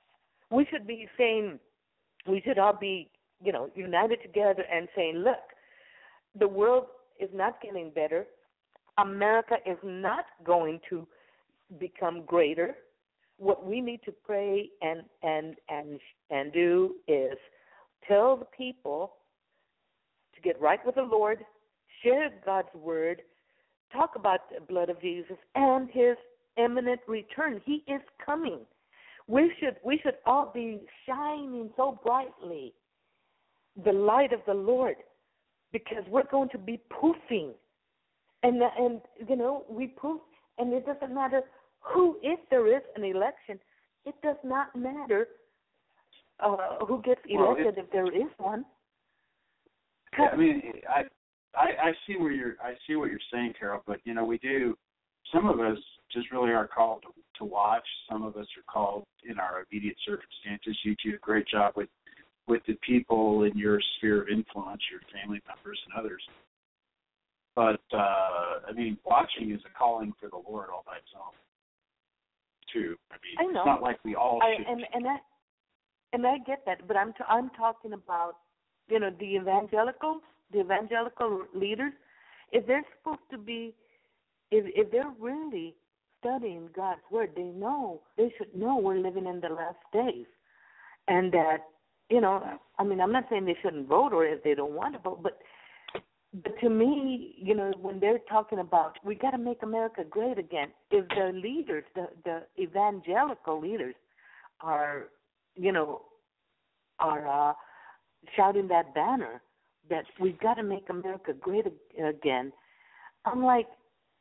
We should be saying, we should all be, you know, united together and saying, look, the world is not getting better. America is not going to become greater. What we need to pray and and and and do is tell the people to get right with the Lord, share God's word, talk about the blood of Jesus and his imminent return. He is coming. We should we should all be shining so brightly the light of the Lord, because we're going to be poofing. And and you know, we poof, and it doesn't matter who, if there is an election, it does not matter uh, who gets elected, well, it, if there is one. Yeah, I mean, I, I I see where you're I see what you're saying, Carol. But you know, we do. Some of us just really are called to, to watch. Some of us are called in our immediate circumstances. You do a great job with with the people in your sphere of influence, your family members and others. But uh, I mean, watching is a calling for the Lord all by itself, too. I mean, I know. It's not like we all I, should. And and I and I get that, but I'm t- I'm talking about, you know, the evangelicals, the evangelical leaders. If they're supposed to be, if if they're really studying God's word, they know they should know we're living in the last days, and that, you know, I mean, I'm not saying they shouldn't vote or if they don't want to vote, but but to me, you know, when they're talking about we got to make America great again, if the leaders, the the evangelical leaders, are, you know, are uh, shouting that banner that we've got to make America great again, I'm like,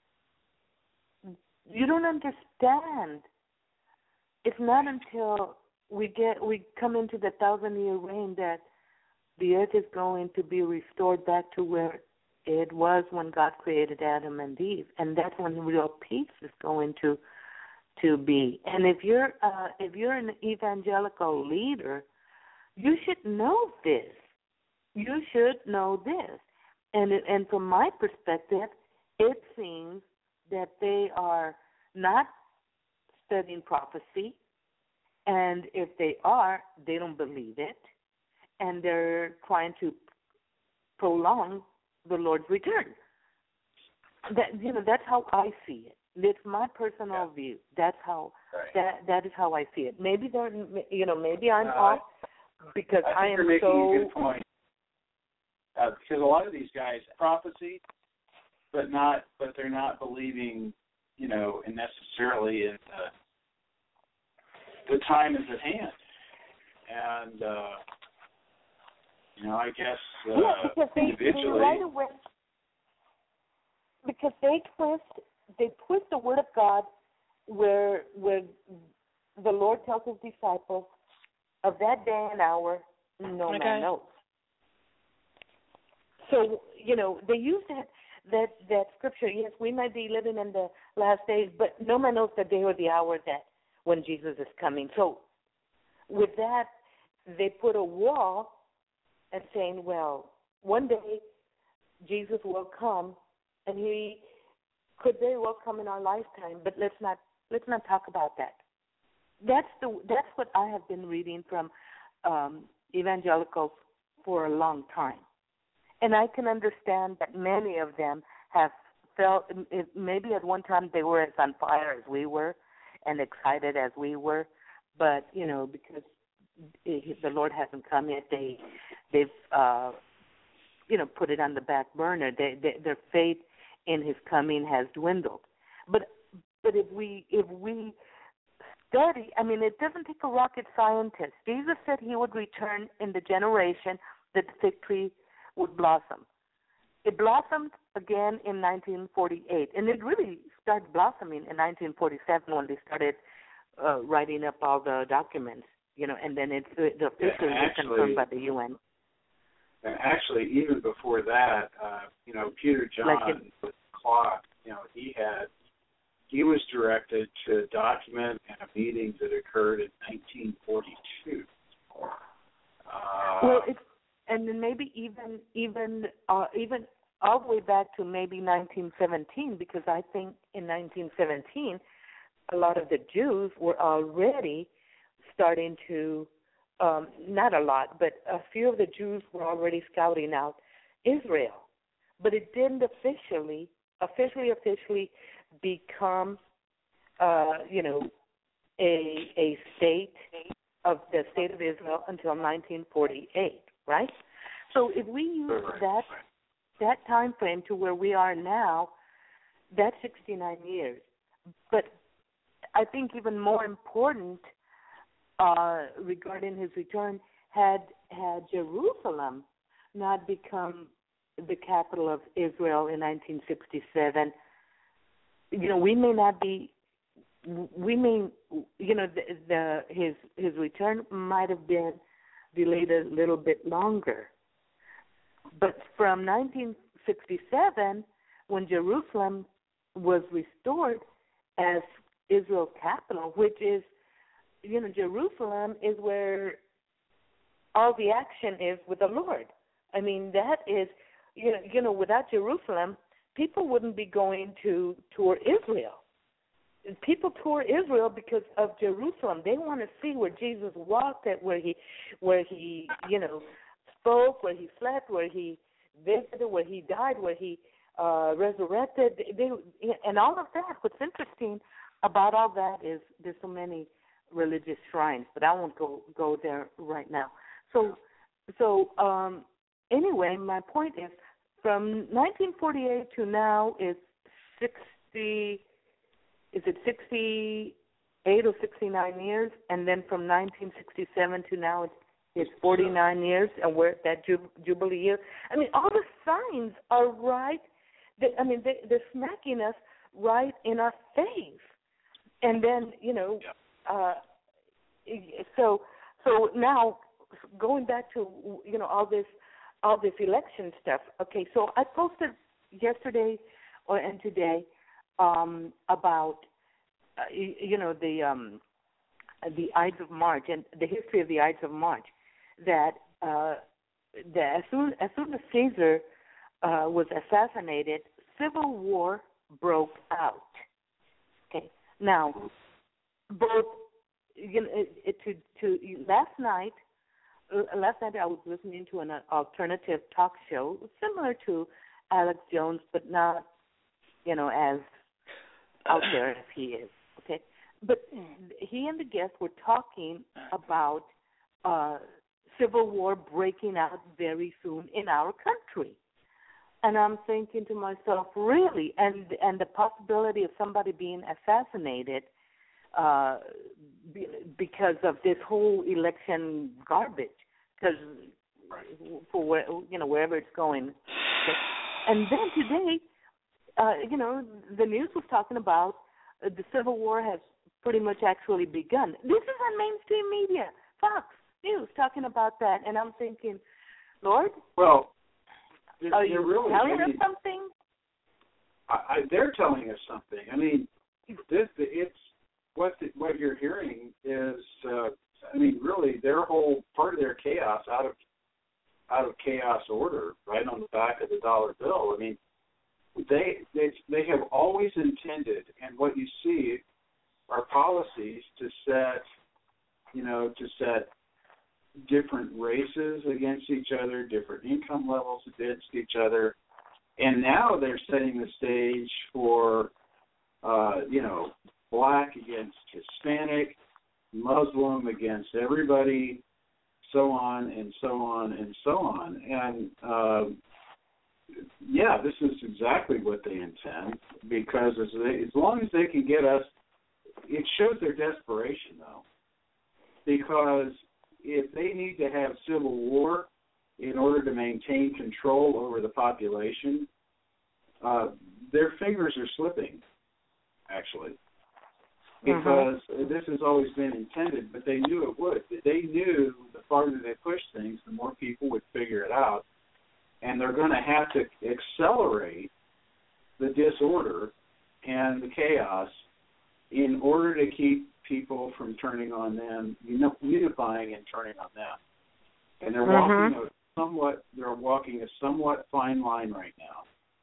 you don't understand. It's not until we get we come into the thousand year reign that the earth is going to be restored back to where it was when God created Adam and Eve, and that's when real peace is going to to be. And if you're uh, if you're an evangelical leader, you should know this. You should know this. And it, and from my perspective, it seems that they are not studying prophecy, and if they are, they don't believe it, and they're trying to prolong the Lord's return. That, you know, that's how I see it. It's my personal yeah. view. That's how right. that that is how I see it. Maybe they're, you know, maybe I'm no, off because I, I, think am you're making so. a good point. Uh, because a lot of these guys prophecy, but not, but they're not believing, you know, necessarily in uh, the time is at hand, and uh, you know, I guess uh, yeah, because they, individually, they right away, because they twist, they twist the word of God, where where the Lord tells his disciples, of that day and hour, no okay. man knows. So, you know, they use that, that that scripture, yes, we might be living in the last days, but no man knows the day or the hour that when Jesus is coming. So with that, they put a wall and saying, well, one day Jesus will come, and he could very well come in our lifetime, but let's not let's not talk about that. That's the that's what I have been reading from um, evangelicals for a long time. And I can understand that many of them have felt, maybe at one time they were as on fire as we were and excited as we were, but, you know, because the Lord hasn't come yet, they, they've, uh, you know, put it on the back burner. They, they, their faith in his coming has dwindled. But but if we if we study, I mean, it doesn't take a rocket scientist. Jesus said he would return in the generation that the fig tree would blossom. It blossomed again in nineteen forty-eight, and it really started blossoming in nineteen forty-seven when they started uh, writing up all the documents, you know, and then it, the officially yeah, was confirmed by the U N. Actually, even before that, uh, you know, Peter John like it, with the clock, you know, he had, he was directed to document a meeting that occurred in nineteen forty-two. Uh, well, it's And then maybe even even uh, even all the way back to maybe nineteen seventeen, because I think in nineteen seventeen, a lot of the Jews were already starting to, um, not a lot, but a few of the Jews were already scouting out Israel. But it didn't officially, officially, officially become, uh, you know, a a state of the state of Israel until nineteen forty-eight, right? So if we use that that time frame to where we are now, that's sixty-nine years. But I think even more important uh, regarding his return, had had Jerusalem not become the capital of Israel in nineteen sixty-seven, you know, we may not be, we may, you know, the, the his his return might have been delayed a little bit longer. But from nineteen sixty-seven, when Jerusalem was restored as Israel's capital, which is, you know, Jerusalem is where all the action is with the Lord. I mean, that is, you know, you know, without Jerusalem, people wouldn't be going to tour Israel. People tour Israel because of Jerusalem. They want to see where Jesus walked, at where he, where he, you know, spoke, where he slept, where he visited, where he died, where he uh, resurrected. They, and all of that. What's interesting about all that is there's so many religious shrines, but I won't go go there right now. So, so um, anyway, my point is, from nineteen forty-eight to now is sixty. Is it sixty-eight or sixty-nine years? And then from nineteen sixty-seven to now, it's, it's forty-nine years, and we're at that jub- Jubilee year. I mean, all the signs are right. They, I mean, they, they're smacking us right in our face. And then, you know, uh, so so now going back to, you know, all this all this election stuff. Okay, so I posted yesterday or and today um, about uh, you, you know the um, the Ides of March and the history of the Ides of March. That uh, that as soon as soon as Caesar uh, was assassinated, civil war broke out. Okay. Now, both you know, it, it, to to last night, uh, last night I was listening to an alternative talk show similar to Alex Jones, but not, you know, as out there as he is. Okay, but he and the guest were talking about uh, civil war breaking out very soon in our country. And I'm thinking to myself, really, and and the possibility of somebody being assassinated uh, be, because of this whole election garbage, because for where, you know wherever it's going. Okay. And then today, uh, you know, the news was talking about uh, the Civil War has pretty much actually begun. This is on mainstream media, Fox News, talking about that, and I'm thinking, Lord, well. Are you really telling us maybe, something? I, I, they're telling us something. I mean, this it's what the, what you're hearing is. Uh, I mean, really, their whole part of their chaos out of out of chaos order, right on the back of the dollar bill. I mean, they they they have always intended, and what you see are policies to set, you know, to set. different races against each other, different income levels against each other, and now they're setting the stage for, uh, you know, black against Hispanic, Muslim against everybody, so on and so on and so on. And, uh, yeah, this is exactly what they intend, because as, they, as long as they can get us, it shows their desperation, though, because if they need to have civil war in order to maintain control over the population, uh, their fingers are slipping, actually, because uh-huh. this has always been intended, but they knew it would. They knew the farther they pushed things, the more people would figure it out, and they're going to have to accelerate the disorder and the chaos in order to keep people from turning on them, unifying and turning on them. And they're mm-hmm. walking a somewhat, they're walking a somewhat fine line right now.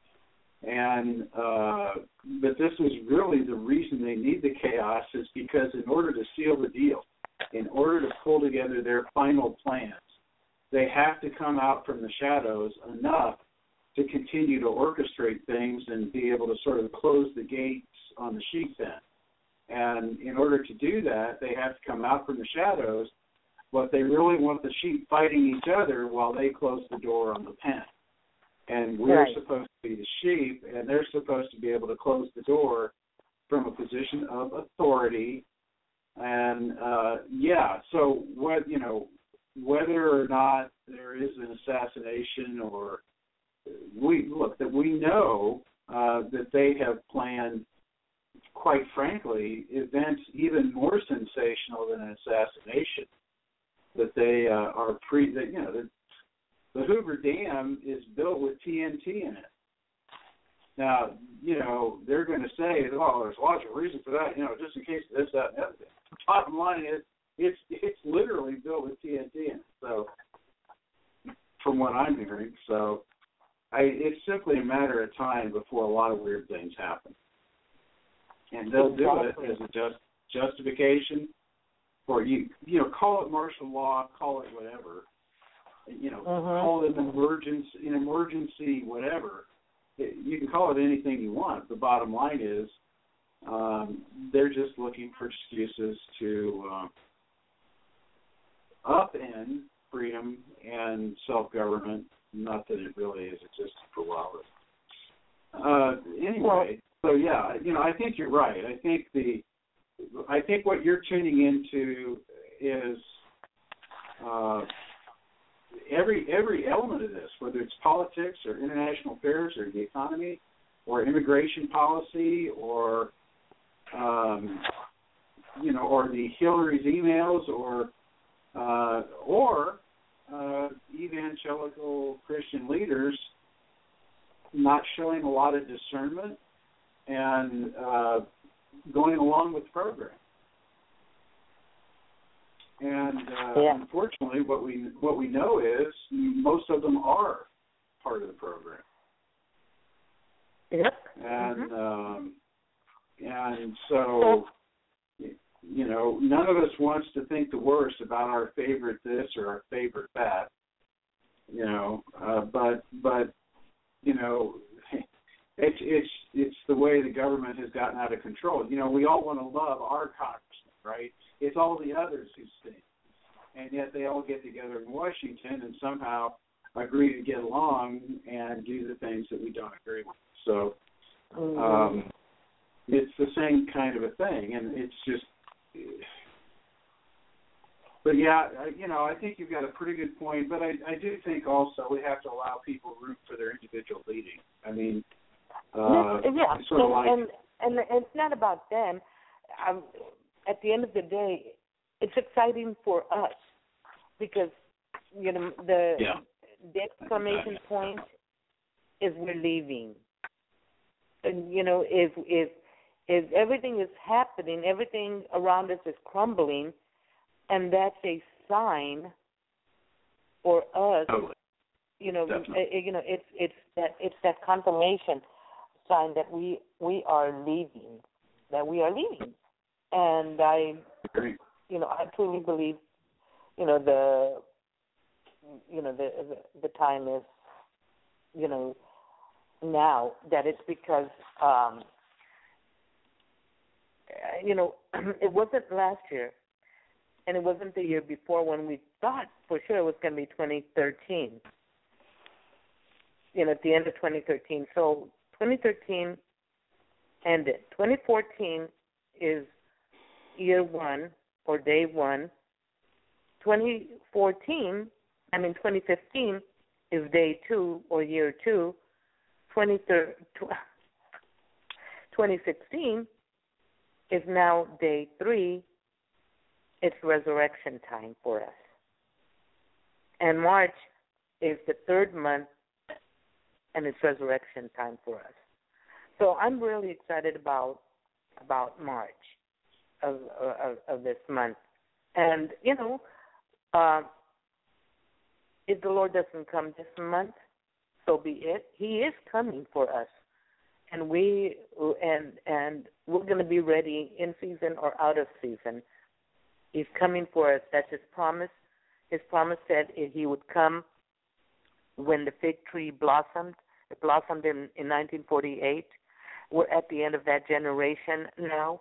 And uh, but this is really the reason they need the chaos, is because in order to seal the deal, in order to pull together their final plans, they have to come out from the shadows enough to continue to orchestrate things and be able to sort of close the gates on the sheep pen. And in order to do that, they have to come out from the shadows, but they really want the sheep fighting each other while they close the door on the pen. And we're Right. supposed to be the sheep, and they're supposed to be able to close the door from a position of authority. And, uh, yeah, so what, you know, whether or not there is an assassination or we look that we know uh, that they have planned, quite frankly, events even more sensational than an assassination. That they uh, are pre, that, you know, the, the Hoover Dam is built with T N T in it. Now, you know, they're going to say, oh, there's lots of reasons for that, you know, just in case of this, that, and everything. The bottom line is, it's it's literally built with T N T in it. So, from what I'm hearing, so I, it's simply a matter of time before a lot of weird things happen, and they'll do it as a just justification, or you you know, call it martial law, call it whatever, you know, Mhm. call it an emergency, an emergency, whatever. You can call it anything you want. The bottom line is, um, they're just looking for excuses to uh, upend freedom and self-government. Not that it really has existed for a while. But, uh, anyway, so yeah, you know, I think you're right. I think the, I think what you're tuning into is uh, every every element of this, whether it's politics or international affairs or the economy or immigration policy or um, you know, or the Hillary's emails or uh, or uh, evangelical Christian leaders not showing a lot of discernment and uh, going along with the program. And uh, Yeah. unfortunately, what we what we know is most of them are part of the program. Yep. And Mhm. um, and so, you know, none of us wants to think the worst about our favorite this or our favorite that. You know, uh, but but you know, it's it's it's the way the government has gotten out of control. You know, we all want to love our congressman, right? It's all the others who stink, and yet they all get together in Washington and somehow agree to get along and do the things that we don't agree with. So um, it's the same kind of a thing, and it's just. But yeah, I, you know, I think you've got a pretty good point. But I, I do think also we have to allow people room for their individual leading. I mean, uh, Yes, yeah, it's sort of and, like and and it's not about them. Um, at the end of the day, it's exciting for us because you know the yeah. the exclamation point is we're leaving, and you know if if if everything is happening, everything around us is crumbling, and that's a sign for us. Totally. You know, Definitely. uh, you know, it's it's that it's that confirmation sign that we we are leaving, that we are leaving, and I, Great. you know, I truly believe, you know, the, you know, the the, the time is, you know, now that it's because, um, you know, it wasn't last year, and it wasn't the year before when we thought for sure it was going to be twenty thirteen. You know, at the end of twenty thirteen. So twenty thirteen ended. twenty fourteen is year one or day one. twenty fourteen, I mean twenty fifteen is day two or year two. twenty sixteen is now day three. It's resurrection time for us. And March is the third month, and it's resurrection time for us. So I'm really excited about about March of of, of this month. And, you know, uh, if the Lord doesn't come this month, so be it. He is coming for us. And we and and we're going to be ready in season or out of season. He's coming for us. That's his promise. His promise said he would come when the fig tree blossomed. It blossomed in, in nineteen forty-eight. We're at the end of that generation now.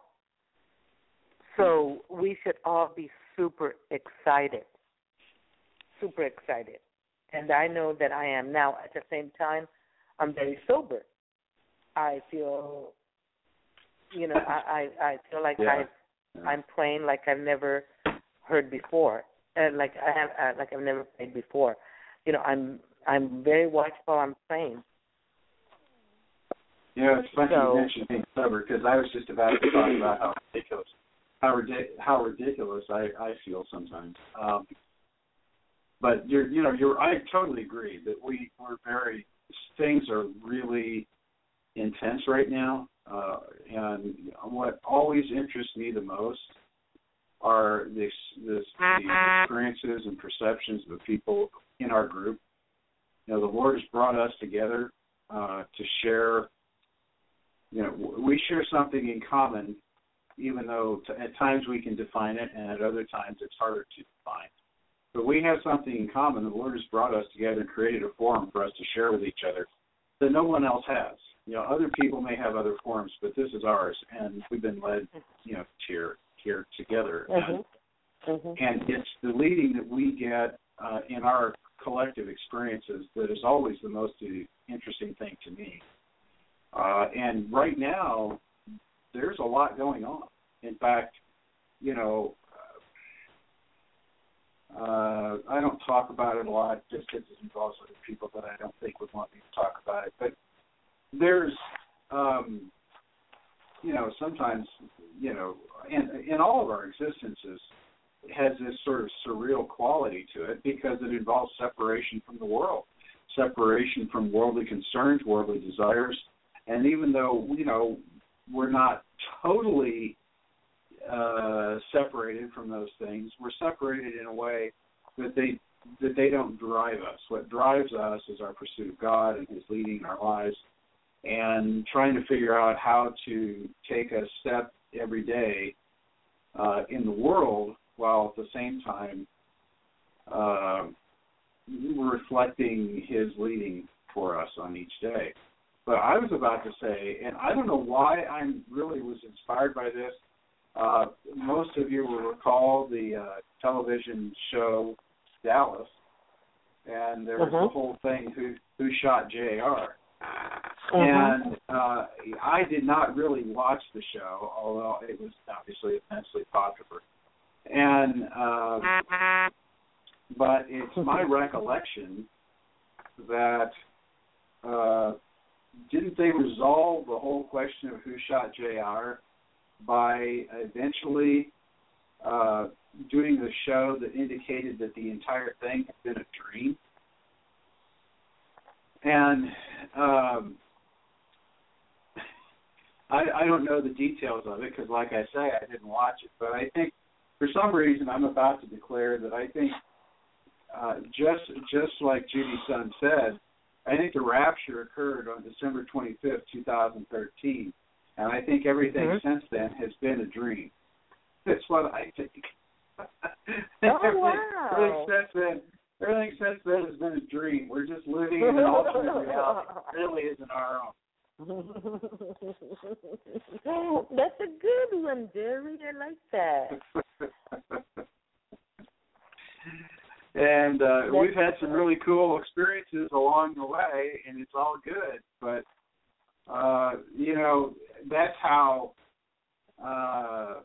So we should all be super excited. Super excited. And I know that I am now. At the same time, I'm very sober. I feel, you know, I, I, I feel like Yeah. I've, I'm playing like I've never heard before, and like I have, uh, like I've never played before. You know, I'm, I'm very watchful. I'm playing. You know, it's funny So- you mentioned being sober because I was just about to talk about how ridiculous, how, ridic- how ridiculous I, I feel sometimes. Um, but you're, you know, you're. I totally agree that we we're very things are really intense right now, uh, and what always interests me the most are the, the, the experiences and perceptions of the people in our group. You know, the Lord has brought us together uh, to share. You know, we share something in common, even though t- at times we can define it, and at other times it's harder to define. But we have something in common. The Lord has brought us together and created a forum for us to share with each other that no one else has. You know, other people may have other forums, but this is ours, and we've been led, you know, here here together. Mm-hmm. And, Mm-hmm. and it's the leading that we get uh, in our collective experiences that is always the most interesting thing to me. Uh, and right now, there's a lot going on. In fact, you know, uh, I don't talk about it a lot just because it involves other people that I don't think would want me to talk about it. But there's, um, you know, sometimes, you know, in, in all of our existences, it has this sort of surreal quality to it because it involves separation from the world, separation from worldly concerns, worldly desires. And even though, you know, we're not totally uh, separated from those things, we're separated in a way that they that they don't drive us. What drives us is our pursuit of God and His leading in our lives, and trying to figure out how to take a step every day uh, in the world while at the same time uh, reflecting His leading for us on each day. But I was about to say, and I don't know why I really was inspired by this. Uh, most of you will recall the uh, television show Dallas, and there was Mhm. the whole thing, who who shot J R. Mhm. And uh, I did not really watch the show, although it was obviously immensely popular. And uh, but it's my recollection that uh, didn't they resolve the whole question of who shot J R by eventually uh, doing the show that indicated that the entire thing had been a dream? And um, I, I don't know the details of it because, like I say, I didn't watch it. But I think for some reason I'm about to declare that I think uh, just just like Judy's son said, I think the rapture occurred on December twenty-fifth, twenty thirteen, and I think everything Mm-hmm. since then has been a dream. That's what I think. Oh, everything, wow. everything since then, everything since then has been a dream. We're just living in an alternate reality. It really isn't our own. That's a good one, Jerry. I like that. And uh, we've had some really cool experiences along the way, and it's all good. But, uh, you know, that's how uh,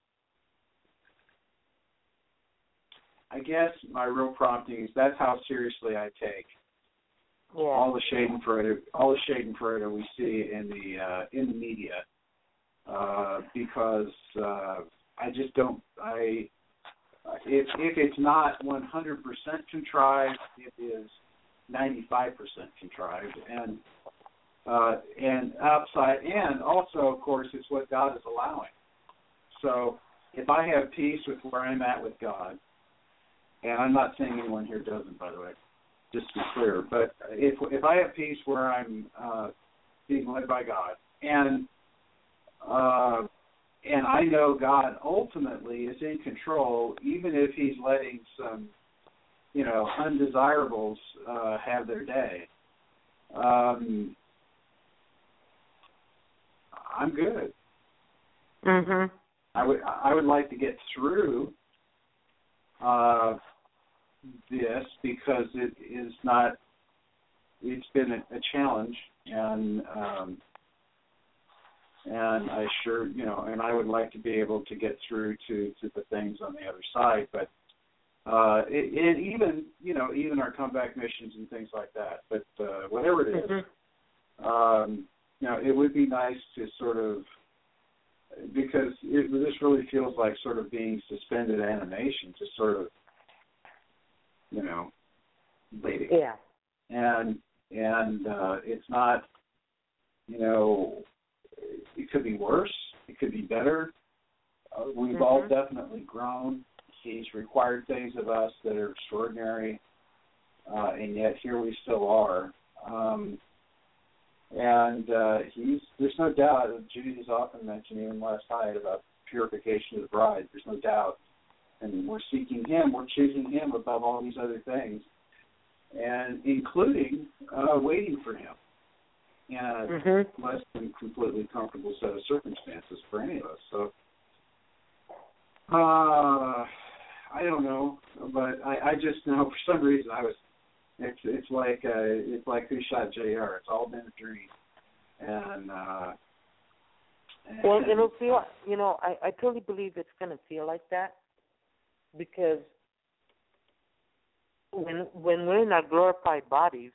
I guess my real prompting is that's how seriously I take Yeah. all the Schadenfreude, all the Schadenfreude we see in the uh, in the media, uh, because uh, I just don't I. If, if it's not one hundred percent contrived, it is ninety-five percent contrived, and uh, and outside, and also, of course, it's what God is allowing. So, if I have peace with where I'm at with God, and I'm not saying anyone here doesn't, by the way, just to be clear, but if if I have peace where I'm uh, being led by God, and uh, and I know God ultimately is in control, even if He's letting some, you know, undesirables uh, have their day. Um, I'm good. Mhm. I would I would like to get through uh, this because it is not. It's been a, a challenge, and um, and I sure you know, and I would like to be able to get through to, to the things on the other side. But uh, it, it even you know even our comeback missions and things like that. But uh, whatever it is, Mhm. um, you know, it would be nice to sort of. Because it, this really feels like sort of being suspended animation, just sort of, you know, waiting. Yeah. And and uh, it's not, you know, it could be worse. It could be better. Uh, we've Mhm. all definitely grown. He's required things of us that are extraordinary, uh, and yet here we still are. Um, And uh, he's there's no doubt, as Judy has often mentioned, even last night, about purification of the bride. There's no doubt. And we're seeking him. We're choosing him above all these other things, and including uh, waiting for him in a Mhm. less than completely comfortable set of circumstances for any of us. So, uh, I don't know, but I, I just know for some reason I was It's it's like uh, it's like Who Shot J R. It's all been a dream, and, uh, and Well, it'll feel. You know, I I totally believe it's going to feel like that because when when we're in our glorified bodies,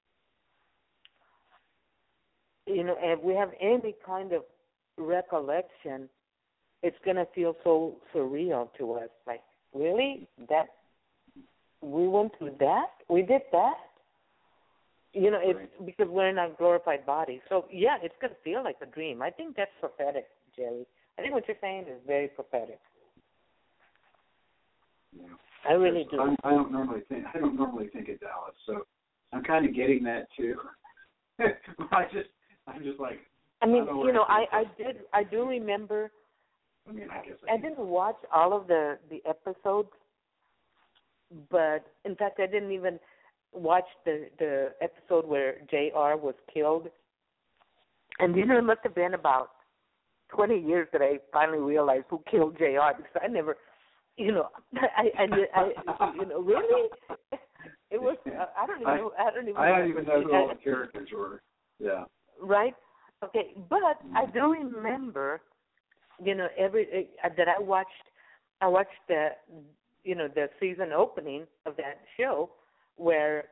you know, and if we have any kind of recollection, it's going to feel so surreal to us. Like, really, that we went through that, we did that. You know, it's Right. because we're in our glorified body. So yeah, it's going to feel like a dream. I think that's prophetic, Jerry. I think what you're saying is very prophetic. Yeah. I really do. I'm, I don't normally think I don't normally think of Dallas, so I'm kind of getting that too. I just I'm just like I mean, I don't know you know, where I I I think did I do remember. I mean, I guess I, I didn't watch all of the the episodes, but in fact, I didn't even watch the the episode where J R was killed. And you know, it must have been about twenty years that I finally realized who killed J R because I never, you know, I I, I you know really. It was uh, I don't even know I don't even I know, don't even know who all the characters were. Yeah. Right? Okay, but I do remember, you know, every uh, that I watched I watched the you know the season opening of that show where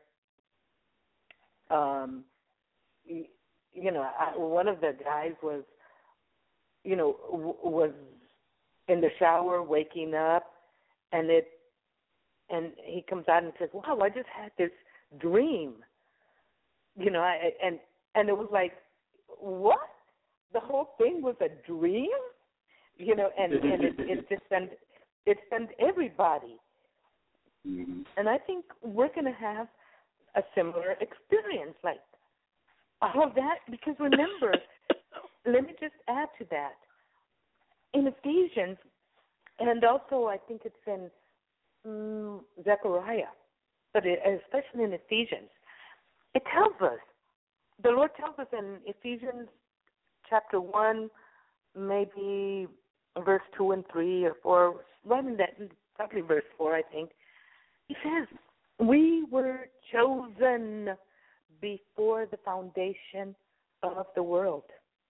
um you, you know I, one of the guys was you know w- was in the shower waking up and it and he comes out and says, "Wow, I just had this dream." You know, I, and and it was like, what? The whole thing was a dream? You know, and, and it, it just sent it sent everybody. Mm-hmm. And I think we're going to have a similar experience, like all of that. Because remember, let me just add to that. In Ephesians, and also I think it's in um, Zechariah, but it, especially in Ephesians, it tells us, the Lord tells us in Ephesians chapter one, maybe verse two and three or four, right in that, probably verse four, I think. He says, we were chosen before the foundation of the world.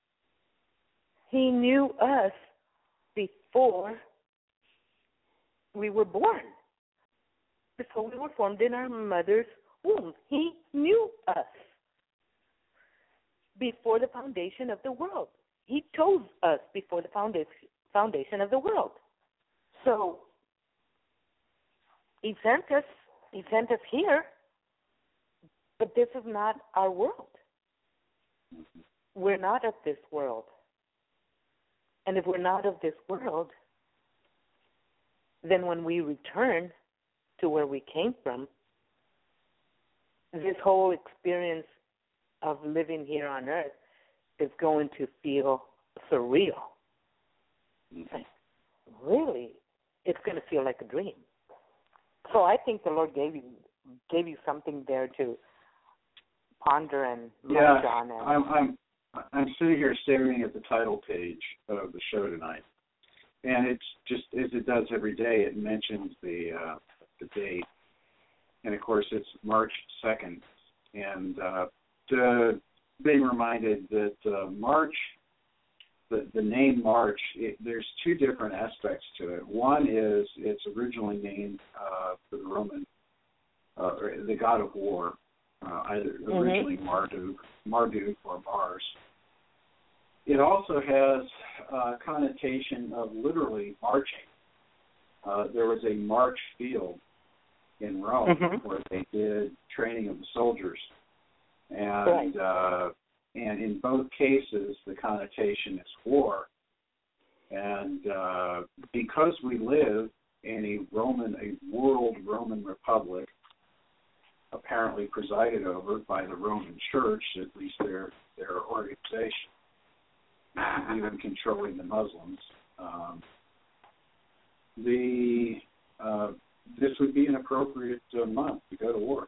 He knew us before we were born, before we were formed in our mother's womb. He knew us before the foundation of the world. He chose us before the foundation of the world. So he sent us, he sent us here, but this is not our world. We're not of this world. And if we're not of this world, then when we return to where we came from, this whole experience of living here on earth is going to feel surreal. really, it's going to feel like a dream. So I think the Lord gave you gave you something there to ponder and Yeah, munch on. And, I'm, I'm, I'm sitting here staring at the title page of the show tonight, and it's just as it does every day. It mentions the uh, the date, and of course it's March second, and uh, to being reminded that uh, March, the the name March, it, there's two different aspects to it. One is it's originally named uh, for the Roman, uh, the god of war. Uh, either originally mm-hmm. Marduk, Marduk or Mars. It also has a connotation of literally marching. Uh, there was a march field in Rome mm-hmm. where they did training of the soldiers, and right. uh, and in both cases the connotation is war. And uh, because we live in a Roman, a world Roman republic, apparently presided over by the Roman Church, at least their their organization, even controlling the Muslims. Um, the uh, this would be an appropriate uh, month to go to war.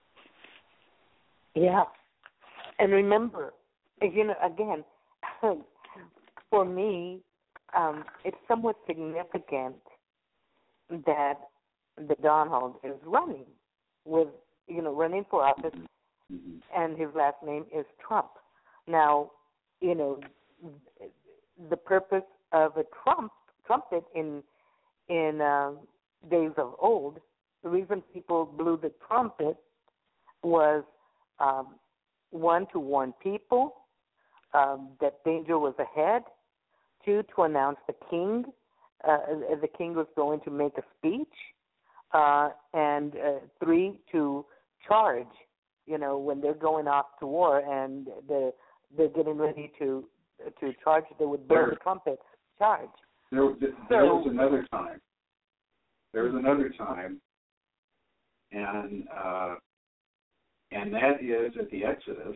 Yeah, and remember, you know, again, for me, um, it's somewhat significant that the Donald is running with. You know, running for office, mm-hmm. and his last name is Trump. Now, you know, the purpose of a Trump trumpet in in uh, days of old, the reason people blew the trumpet was um, one, to warn people um, that danger was ahead. Two, to announce the king. Uh, the king was going to make a speech, uh, and uh, three, to charge, you know, when they're going off to war and they're, they're getting ready to to charge, they would blow the trumpet, charge. There, there, there so, was another time. There was another time, and uh, and that is at the Exodus,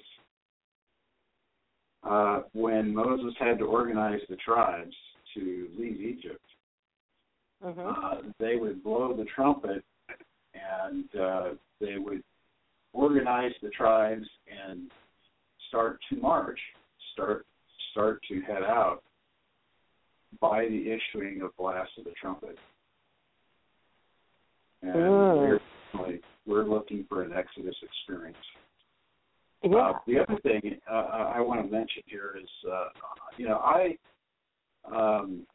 uh, when Moses had to organize the tribes to leave Egypt. Mm-hmm. Uh, they would blow the trumpet, and uh, they would organize the tribes and start to march, start start to head out by the issuing of blast of the trumpet. And mm. we're, like, we're looking for an Exodus experience. Yeah. Uh, the other thing uh, I want to mention here is, uh, you know, I, um,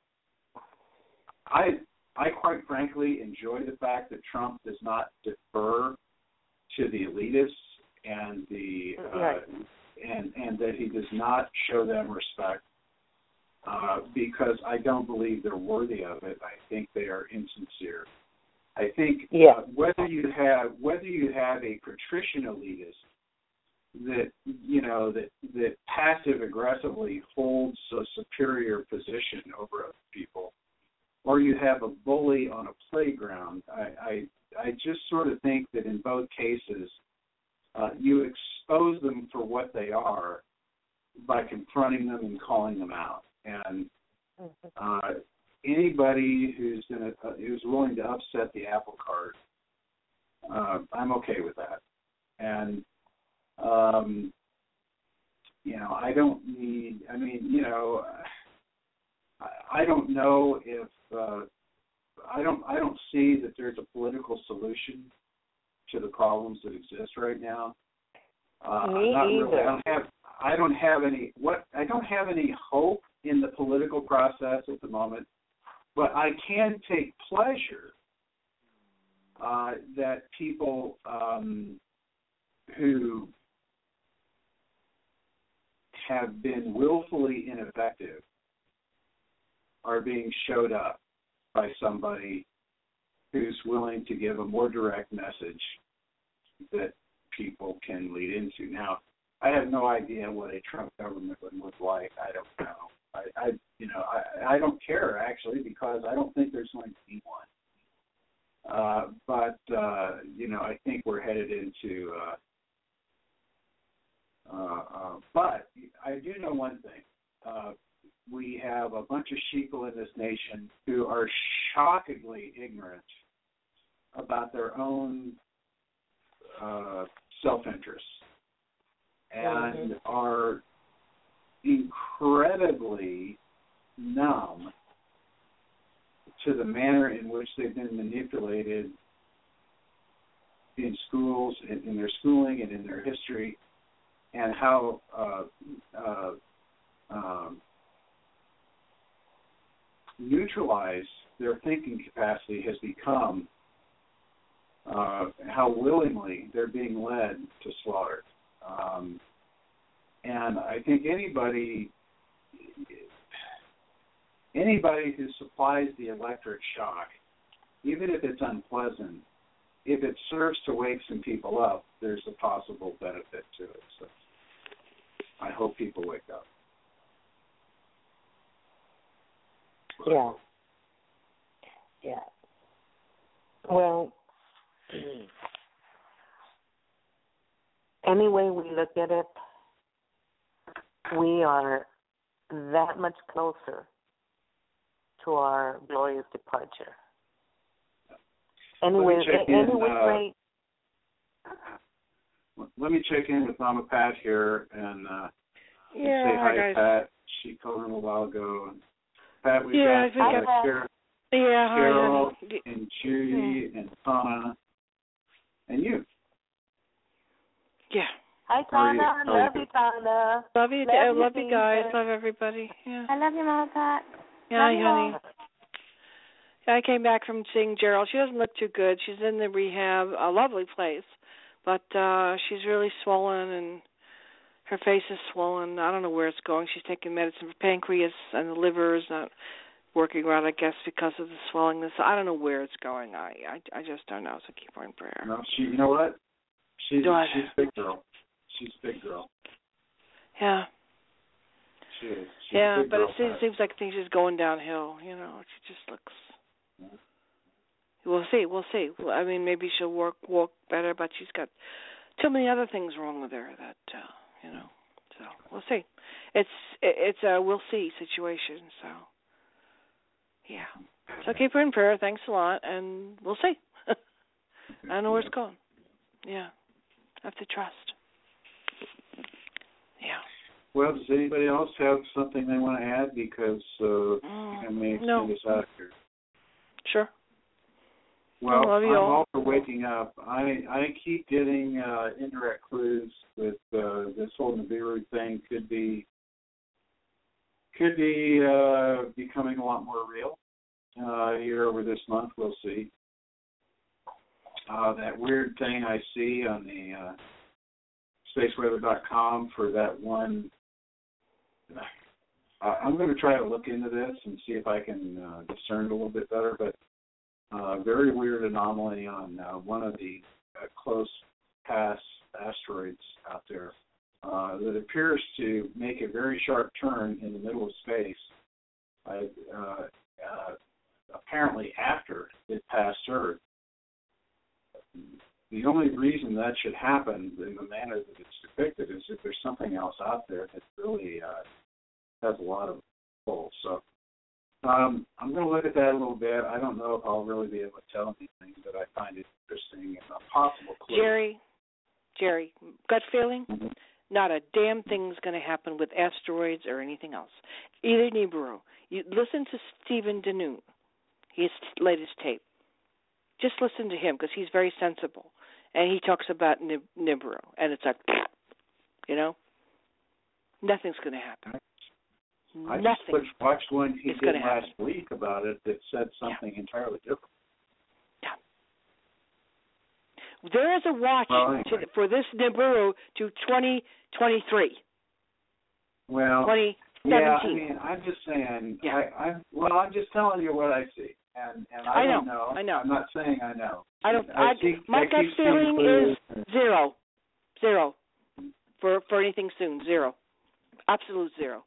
I, I quite frankly enjoy the fact that Trump does not defer to the elitists and the uh, right. and and that he does not show them respect uh, because I don't believe they're worthy of it. I think they are insincere. I think yeah. uh, whether you have whether you have a patrician elitist that you know that that passive aggressively holds a superior position over other people, or you have a bully on a playground, I, I I just sort of think that in both cases, uh, you expose them for what they are by confronting them and calling them out. And uh, anybody who's gonna uh, who's willing to upset the apple cart, uh, I'm okay with that. And um, you know, I don't need. I mean, you know, I, I don't know if. Uh, I don't. I don't see that there's a political solution to the problems that exist right now. Uh, Me not either. Really, I don't have. I don't have any. What I don't have any hope in the political process at the moment, but I can take pleasure uh, that people um, who have been willfully ineffective are being showed up by somebody who's willing to give a more direct message that people can lead into. Now, I have no idea what a Trump government would look like. I don't know. I, I you know, I, I don't care actually because I don't think there's going to be one. Uh, but uh, you know, I think we're headed into. Uh, uh, uh, but I do know one thing. Uh, we have a bunch of sheeple in this nation who are shockingly ignorant about their own uh, self-interest and Mhm. are incredibly numb to the manner in which they've been manipulated in schools, in, in their schooling, and in their history, and how uh, uh, um, neutralized their thinking capacity has become, uh, how willingly they're being led to slaughter. Um, and I think anybody anybody who supplies the electric shock, even if it's unpleasant, if it serves to wake some people up, there's a possible benefit to it. So I hope people wake up. Yeah. Yeah. Well, any way we look at it, we are that much closer to our glorious departure. Anyway, check in, any which uh, way. Let me check in with Mama Pat here and, uh, and Yeah, say hi, guys. Pat. She called in a while ago. And Pat, we've Yeah, I got think uh, I- Cher- Yeah, hi, Cheryl honey. and Judy and Tana and you. Yeah. Hi, How are you? Tana. How are Love you? you, Tana. Love you. Love I you, love you guys. Caesar. Love everybody. Yeah. I love you, Mama Pat. Yeah, Love hi, you honey. all. Yeah, I came back from seeing Gerald. She doesn't look too good. She's in the rehab, a lovely place, but uh she's really swollen and her face is swollen. I don't know where it's going. She's taking medicine for pancreas and the liver is not working right, I guess, because of the swelling. So I don't know where it's going. I I, I just don't know. So keep her in prayer. No, she. You know what? She's Go ahead. she's a big girl. She's a big girl. Yeah. She is. She's Yeah, a big but girl, it seems, Pat. seems like things just going downhill. You know, she just looks. We'll see. We'll see. Well, I mean, maybe she'll work walk better, but she's got too many other things wrong with her that uh, you know. So we'll see. It's it's a we'll see situation. So yeah. So keep her in prayer. Thanks a lot, and we'll see. I don't know where it's going. Yeah, I have to trust. Yeah. Well, does anybody else have something they want to add? Because uh, Mm, I may extend no. us out here. Sure. Well, I love you I'm all. all for waking up. I I keep getting uh, indirect clues that uh, this whole Nibiru thing could be could be uh, becoming a lot more real uh, here over this month. We'll see. Uh, that weird thing I see on the uh, space weather dot com for that one. Uh, I'm going to try to look into this and see if I can uh, discern it a little bit better, but uh, very weird anomaly on uh, one of the uh, close pass asteroids out there uh, that appears to make a very sharp turn in the middle of space, uh, uh, uh, apparently after it passed Earth. The only reason that should happen in the manner that it's depicted is if there's something else out there that really uh, has a lot of pull. So um, I'm going to look at that a little bit. I don't know if I'll really be able to tell anything, but I find it interesting and a possible clue. Jerry, Jerry, gut feeling? Mm-hmm. Not a damn thing's going to happen with asteroids or anything else. Either Nibiru. You listen to Stephen Danoon, his latest tape. Just listen to him because he's very sensible. And he talks about Nib- Nibiru. And it's like, you know, nothing's going to happen. I Nothing. just watched- watched one he is did gonna last happen. week about it that said something entirely different. There is a watch Well, to, anyway. for this Nibiru to twenty twenty-three. Well, twenty yeah, I seventeen. mean, I'm just saying. Yeah. I, I well, I'm just telling you what I see, and and I, I don't know, know. I know. I'm not saying I know. I don't. I, see, my I gut keep seeing feeling clues. is zero, zero, for for anything soon. Zero, absolute zero.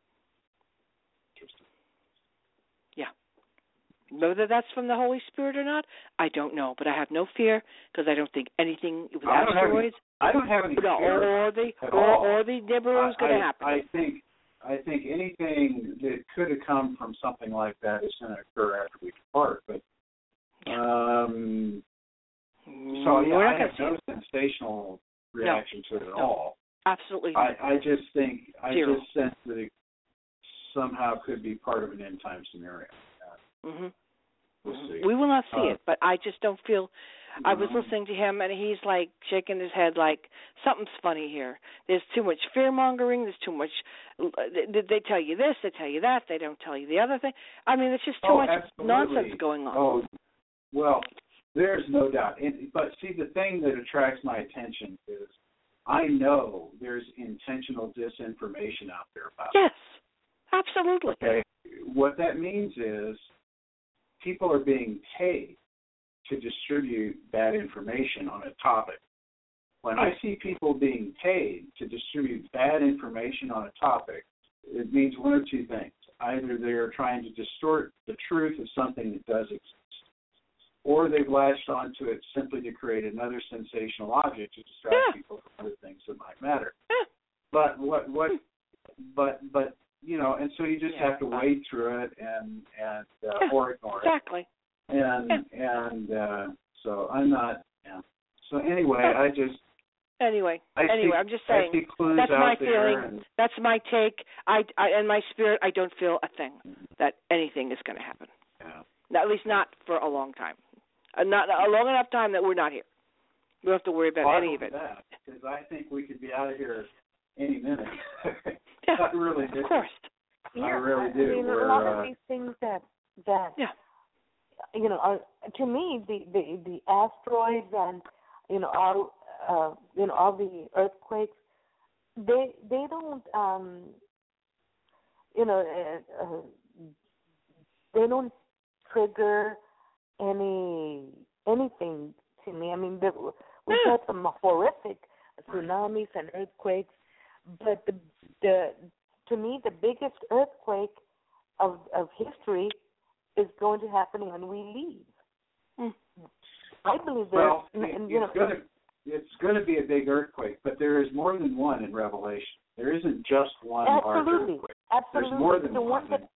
Yeah. Whether that's from the Holy Spirit or not, I don't know. But I have no fear because I don't think anything with I don't have any- asteroids I don't have any no, fear or, or the at or, all. or the Nibiru is I- going to I- happen. I think I think anything that could have come from something like that is going to occur after we depart. But um, so yeah, We're I not have gonna no see it. sensational reaction to it at No. all. Absolutely. I, I just think I Zero. just sense that it somehow could be part of an end time scenario. Uh, Mhm. we'll Mhm. see. We will not see Uh, it, but I just don't feel. I was Mhm. listening to him, and he's like shaking his head, like something's funny here. There's too much fear mongering. There's too much. They, they tell you this, they tell you that. They don't tell you the other thing. I mean, it's just too Oh, much absolutely. nonsense going on. Oh, well, there's no doubt. And, but see, the thing that attracts my attention is I know there's intentional disinformation out there about it. Yes, absolutely. Okay, what that means is people are being paid to distribute bad information on a topic. When I see people being paid to distribute bad information on a topic, it means one of two things. Either they're trying to distort the truth of something that does exist, or they've latched onto it simply to create another sensational object to distract Yeah. people from other things that might matter. Yeah. But what what but but you know, and so you just Yeah. have to wade through it and and uh, Yeah, or ignore it. exactly. And Yeah. and uh, so I'm not. Yeah. So anyway, I just Anyway, I anyway, see, I'm just I saying see clues that's out my there feeling. and- That's my take. I, I and my spirit. I don't feel a thing that anything is going to happen. Yeah. At least not for a long time. Uh, not a long enough time that we're not here. We don't have to worry about Well, I any hope of it. that, because I think we could be out of here any minute. Yeah, I really do. of course. I really do. I mean, We're, a lot uh, of these things that that Yeah. you know are to me the the the asteroids and you know all uh, you know all the earthquakes, they they don't um you know uh, uh, they don't trigger any anything to me. I mean, there, we've Yeah. had some horrific tsunamis and earthquakes, but the the to me the biggest earthquake of of history is going to happen when we leave. Mm. I believe there's well, and, it- and, you know it's going to it's going to be a big earthquake, but there is more than one in Revelation. There isn't just one large absolutely earthquake. absolutely There's more than the one. one that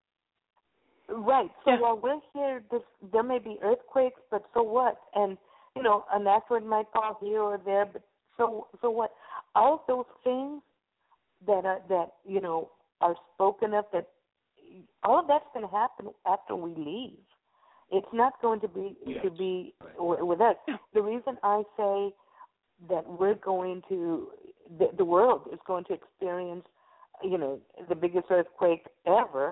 right. So Yeah. while we're here, this, there may be earthquakes, but so what? And you know, an asteroid might fall here or there, but so so what? All of those things that are that you know are spoken of, that all of that's going to happen after we leave. It's not going to be Yes. to be w- with us. Yeah. The reason I say that we're going to the, the world is going to experience, you know, the biggest earthquake ever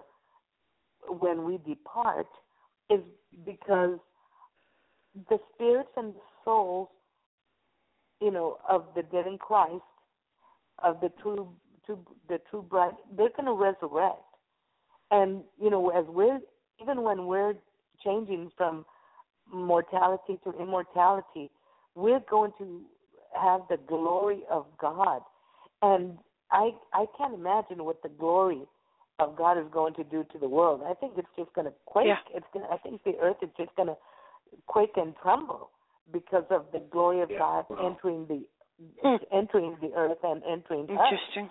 when we depart is because the spirits and the souls, you know, of the dead in Christ, of the true, true the true bride, they're going to resurrect. And you know, as we're even when we're changing from mortality to immortality, we're going to have the glory of God. And I I can't imagine what the glory of God is going to do to the world. I think it's just going to quake. Yeah. It's going. I think the earth is just going to quake and tremble because of the glory of Yeah, God wow. entering the Hmm. entering the earth and entering us. Interesting.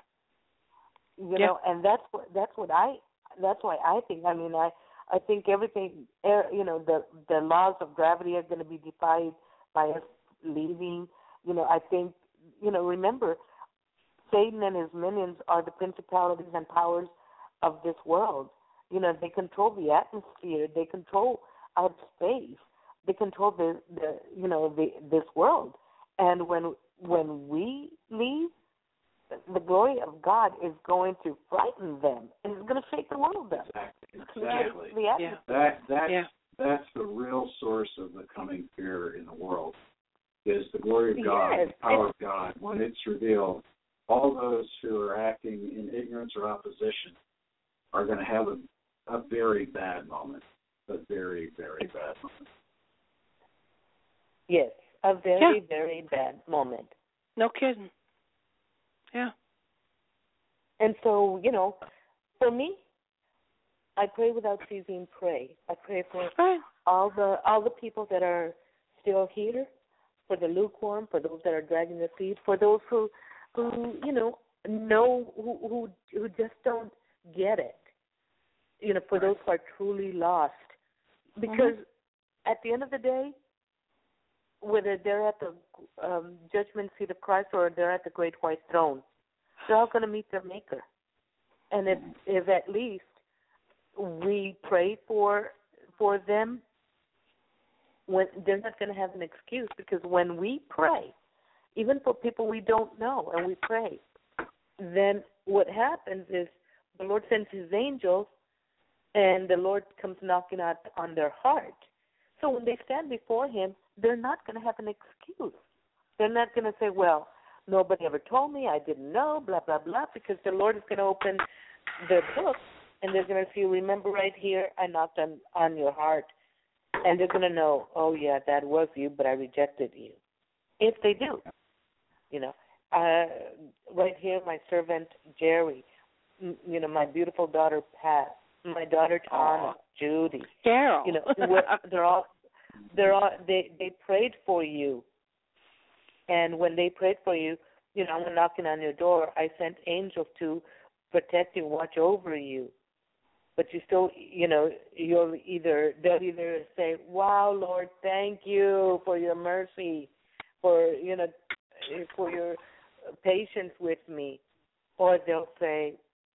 You Yeah. know, and that's what that's what I that's why I think. I mean, I I think everything. er, You know, the the laws of gravity are going to be defied by us leaving. You know, I think. You know, remember, Satan and his minions are the principalities and powers of this world. You know, they control the atmosphere. They control outer space. They control the the you know the this world. And when when we leave, the glory of God is going to frighten them, and it's going to shake the world up. Exactly. It's going to shake Exactly. the Yeah. atmosphere. That that's Yeah. that's the real source of the coming fear in the world, is the glory of God, Yes. the power of God. When it's revealed, all those who are acting in ignorance or opposition are going to have a, a very bad moment, a very very bad moment. Yes, a very, Yeah. very bad moment. No kidding. Yeah. And so, you know, for me, I pray without ceasing. Pray. I pray for Right. all the all the people that are still here, for the lukewarm, for those that are dragging their feet, for those who, who you know, know who who who just don't get it. You know, for Right. those who are truly lost. Because mm-hmm. at the end of the day, whether they're at the um, judgment seat of Christ or they're at the great white throne, they're all going to meet their Maker. And if, if at least we pray for for them, when they're not going to have an excuse, because when we pray, even for people we don't know, and we pray, then what happens is the Lord sends His angels, and the Lord comes knocking out on their heart. So when they stand before Him, they're not going to have an excuse. They're not going to say, well, nobody ever told me, I didn't know, blah, blah, blah, because the Lord is going to open the book, and they're going to see, remember right here, I knocked on, on your heart. And they're going to know, oh, yeah, that was you, but I rejected you. If they do, you know. Uh, right here, my servant, Jerry, m- you know, my beautiful daughter, Pat, my daughter, Tana, Judy. Carol. You know, they're all, they're all, they, they prayed for you. And when they prayed for you, you know, I'm knocking on your door, I sent angels to protect you, watch over you. But you still, you know, you'll either, they'll either say, wow, Lord, thank you for your mercy, for, you know, for your patience with me. Or they'll say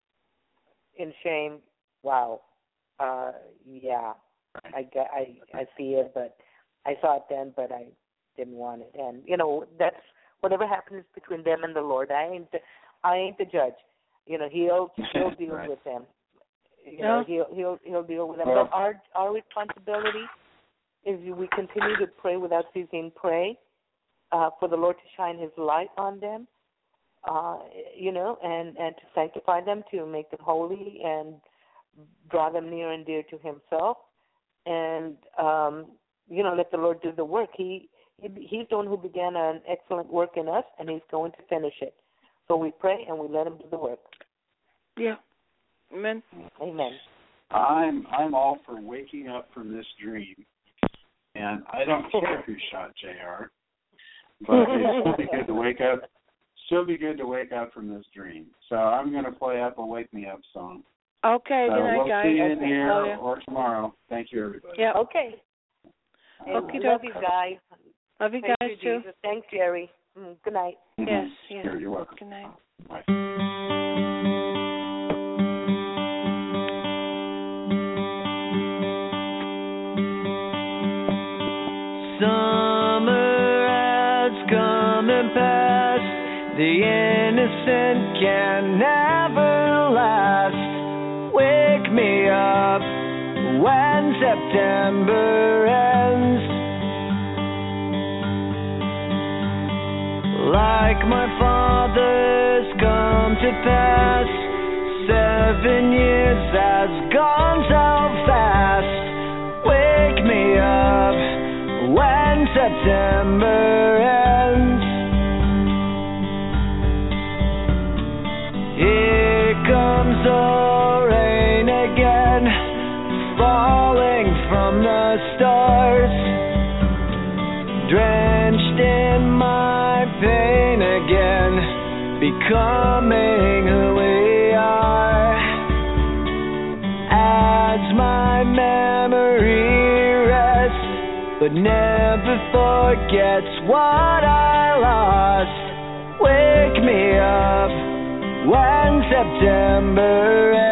in shame, wow, uh, yeah, I, got, I, I see it, but I saw it then, but I didn't want it. And, you know, that's whatever happens between them and the Lord. I ain't the, I ain't the judge. You know, he'll, he'll deal right. with them. You No. know, he'll he'll he'll deal with them. Well, but our our responsibility is we continue to pray without ceasing. Pray uh, for the Lord to shine His light on them, uh, you know, and, and to sanctify them, to make them holy, and draw them near and dear to Himself, and um, you know, let the Lord do the work. He, he He's the one who began an excellent work in us, and He's going to finish it. So we pray and we let Him do the work. Yeah. Amen. Amen. I'm I'm all for waking up from this dream, and I don't care who shot J R, but it'd still be good to wake up. Still be good to wake up from this dream. So I'm going to play up a "Wake Me Up" song. Okay. So Good night, we'll guys. see you in Okay. here Love you. or tomorrow. Thank you, everybody. Yeah. Okay. And Okie love doke. you guys. Love you Thank guys you, too. Jesus. Thanks, Jerry. Mm, good night. Yes. Yes. Sure, you're welcome. Good night. Bye. Summer has come and passed. The innocent can never last. Wake me up when September ends. Like my father's come to pass. Seven years has gone so fast. Wake me up when September ends. Here comes the rain again, falling from the stars, drenched in my pain again, becoming who we are. As my memory rests, but never forgets what I lost. Wake me up when September ends.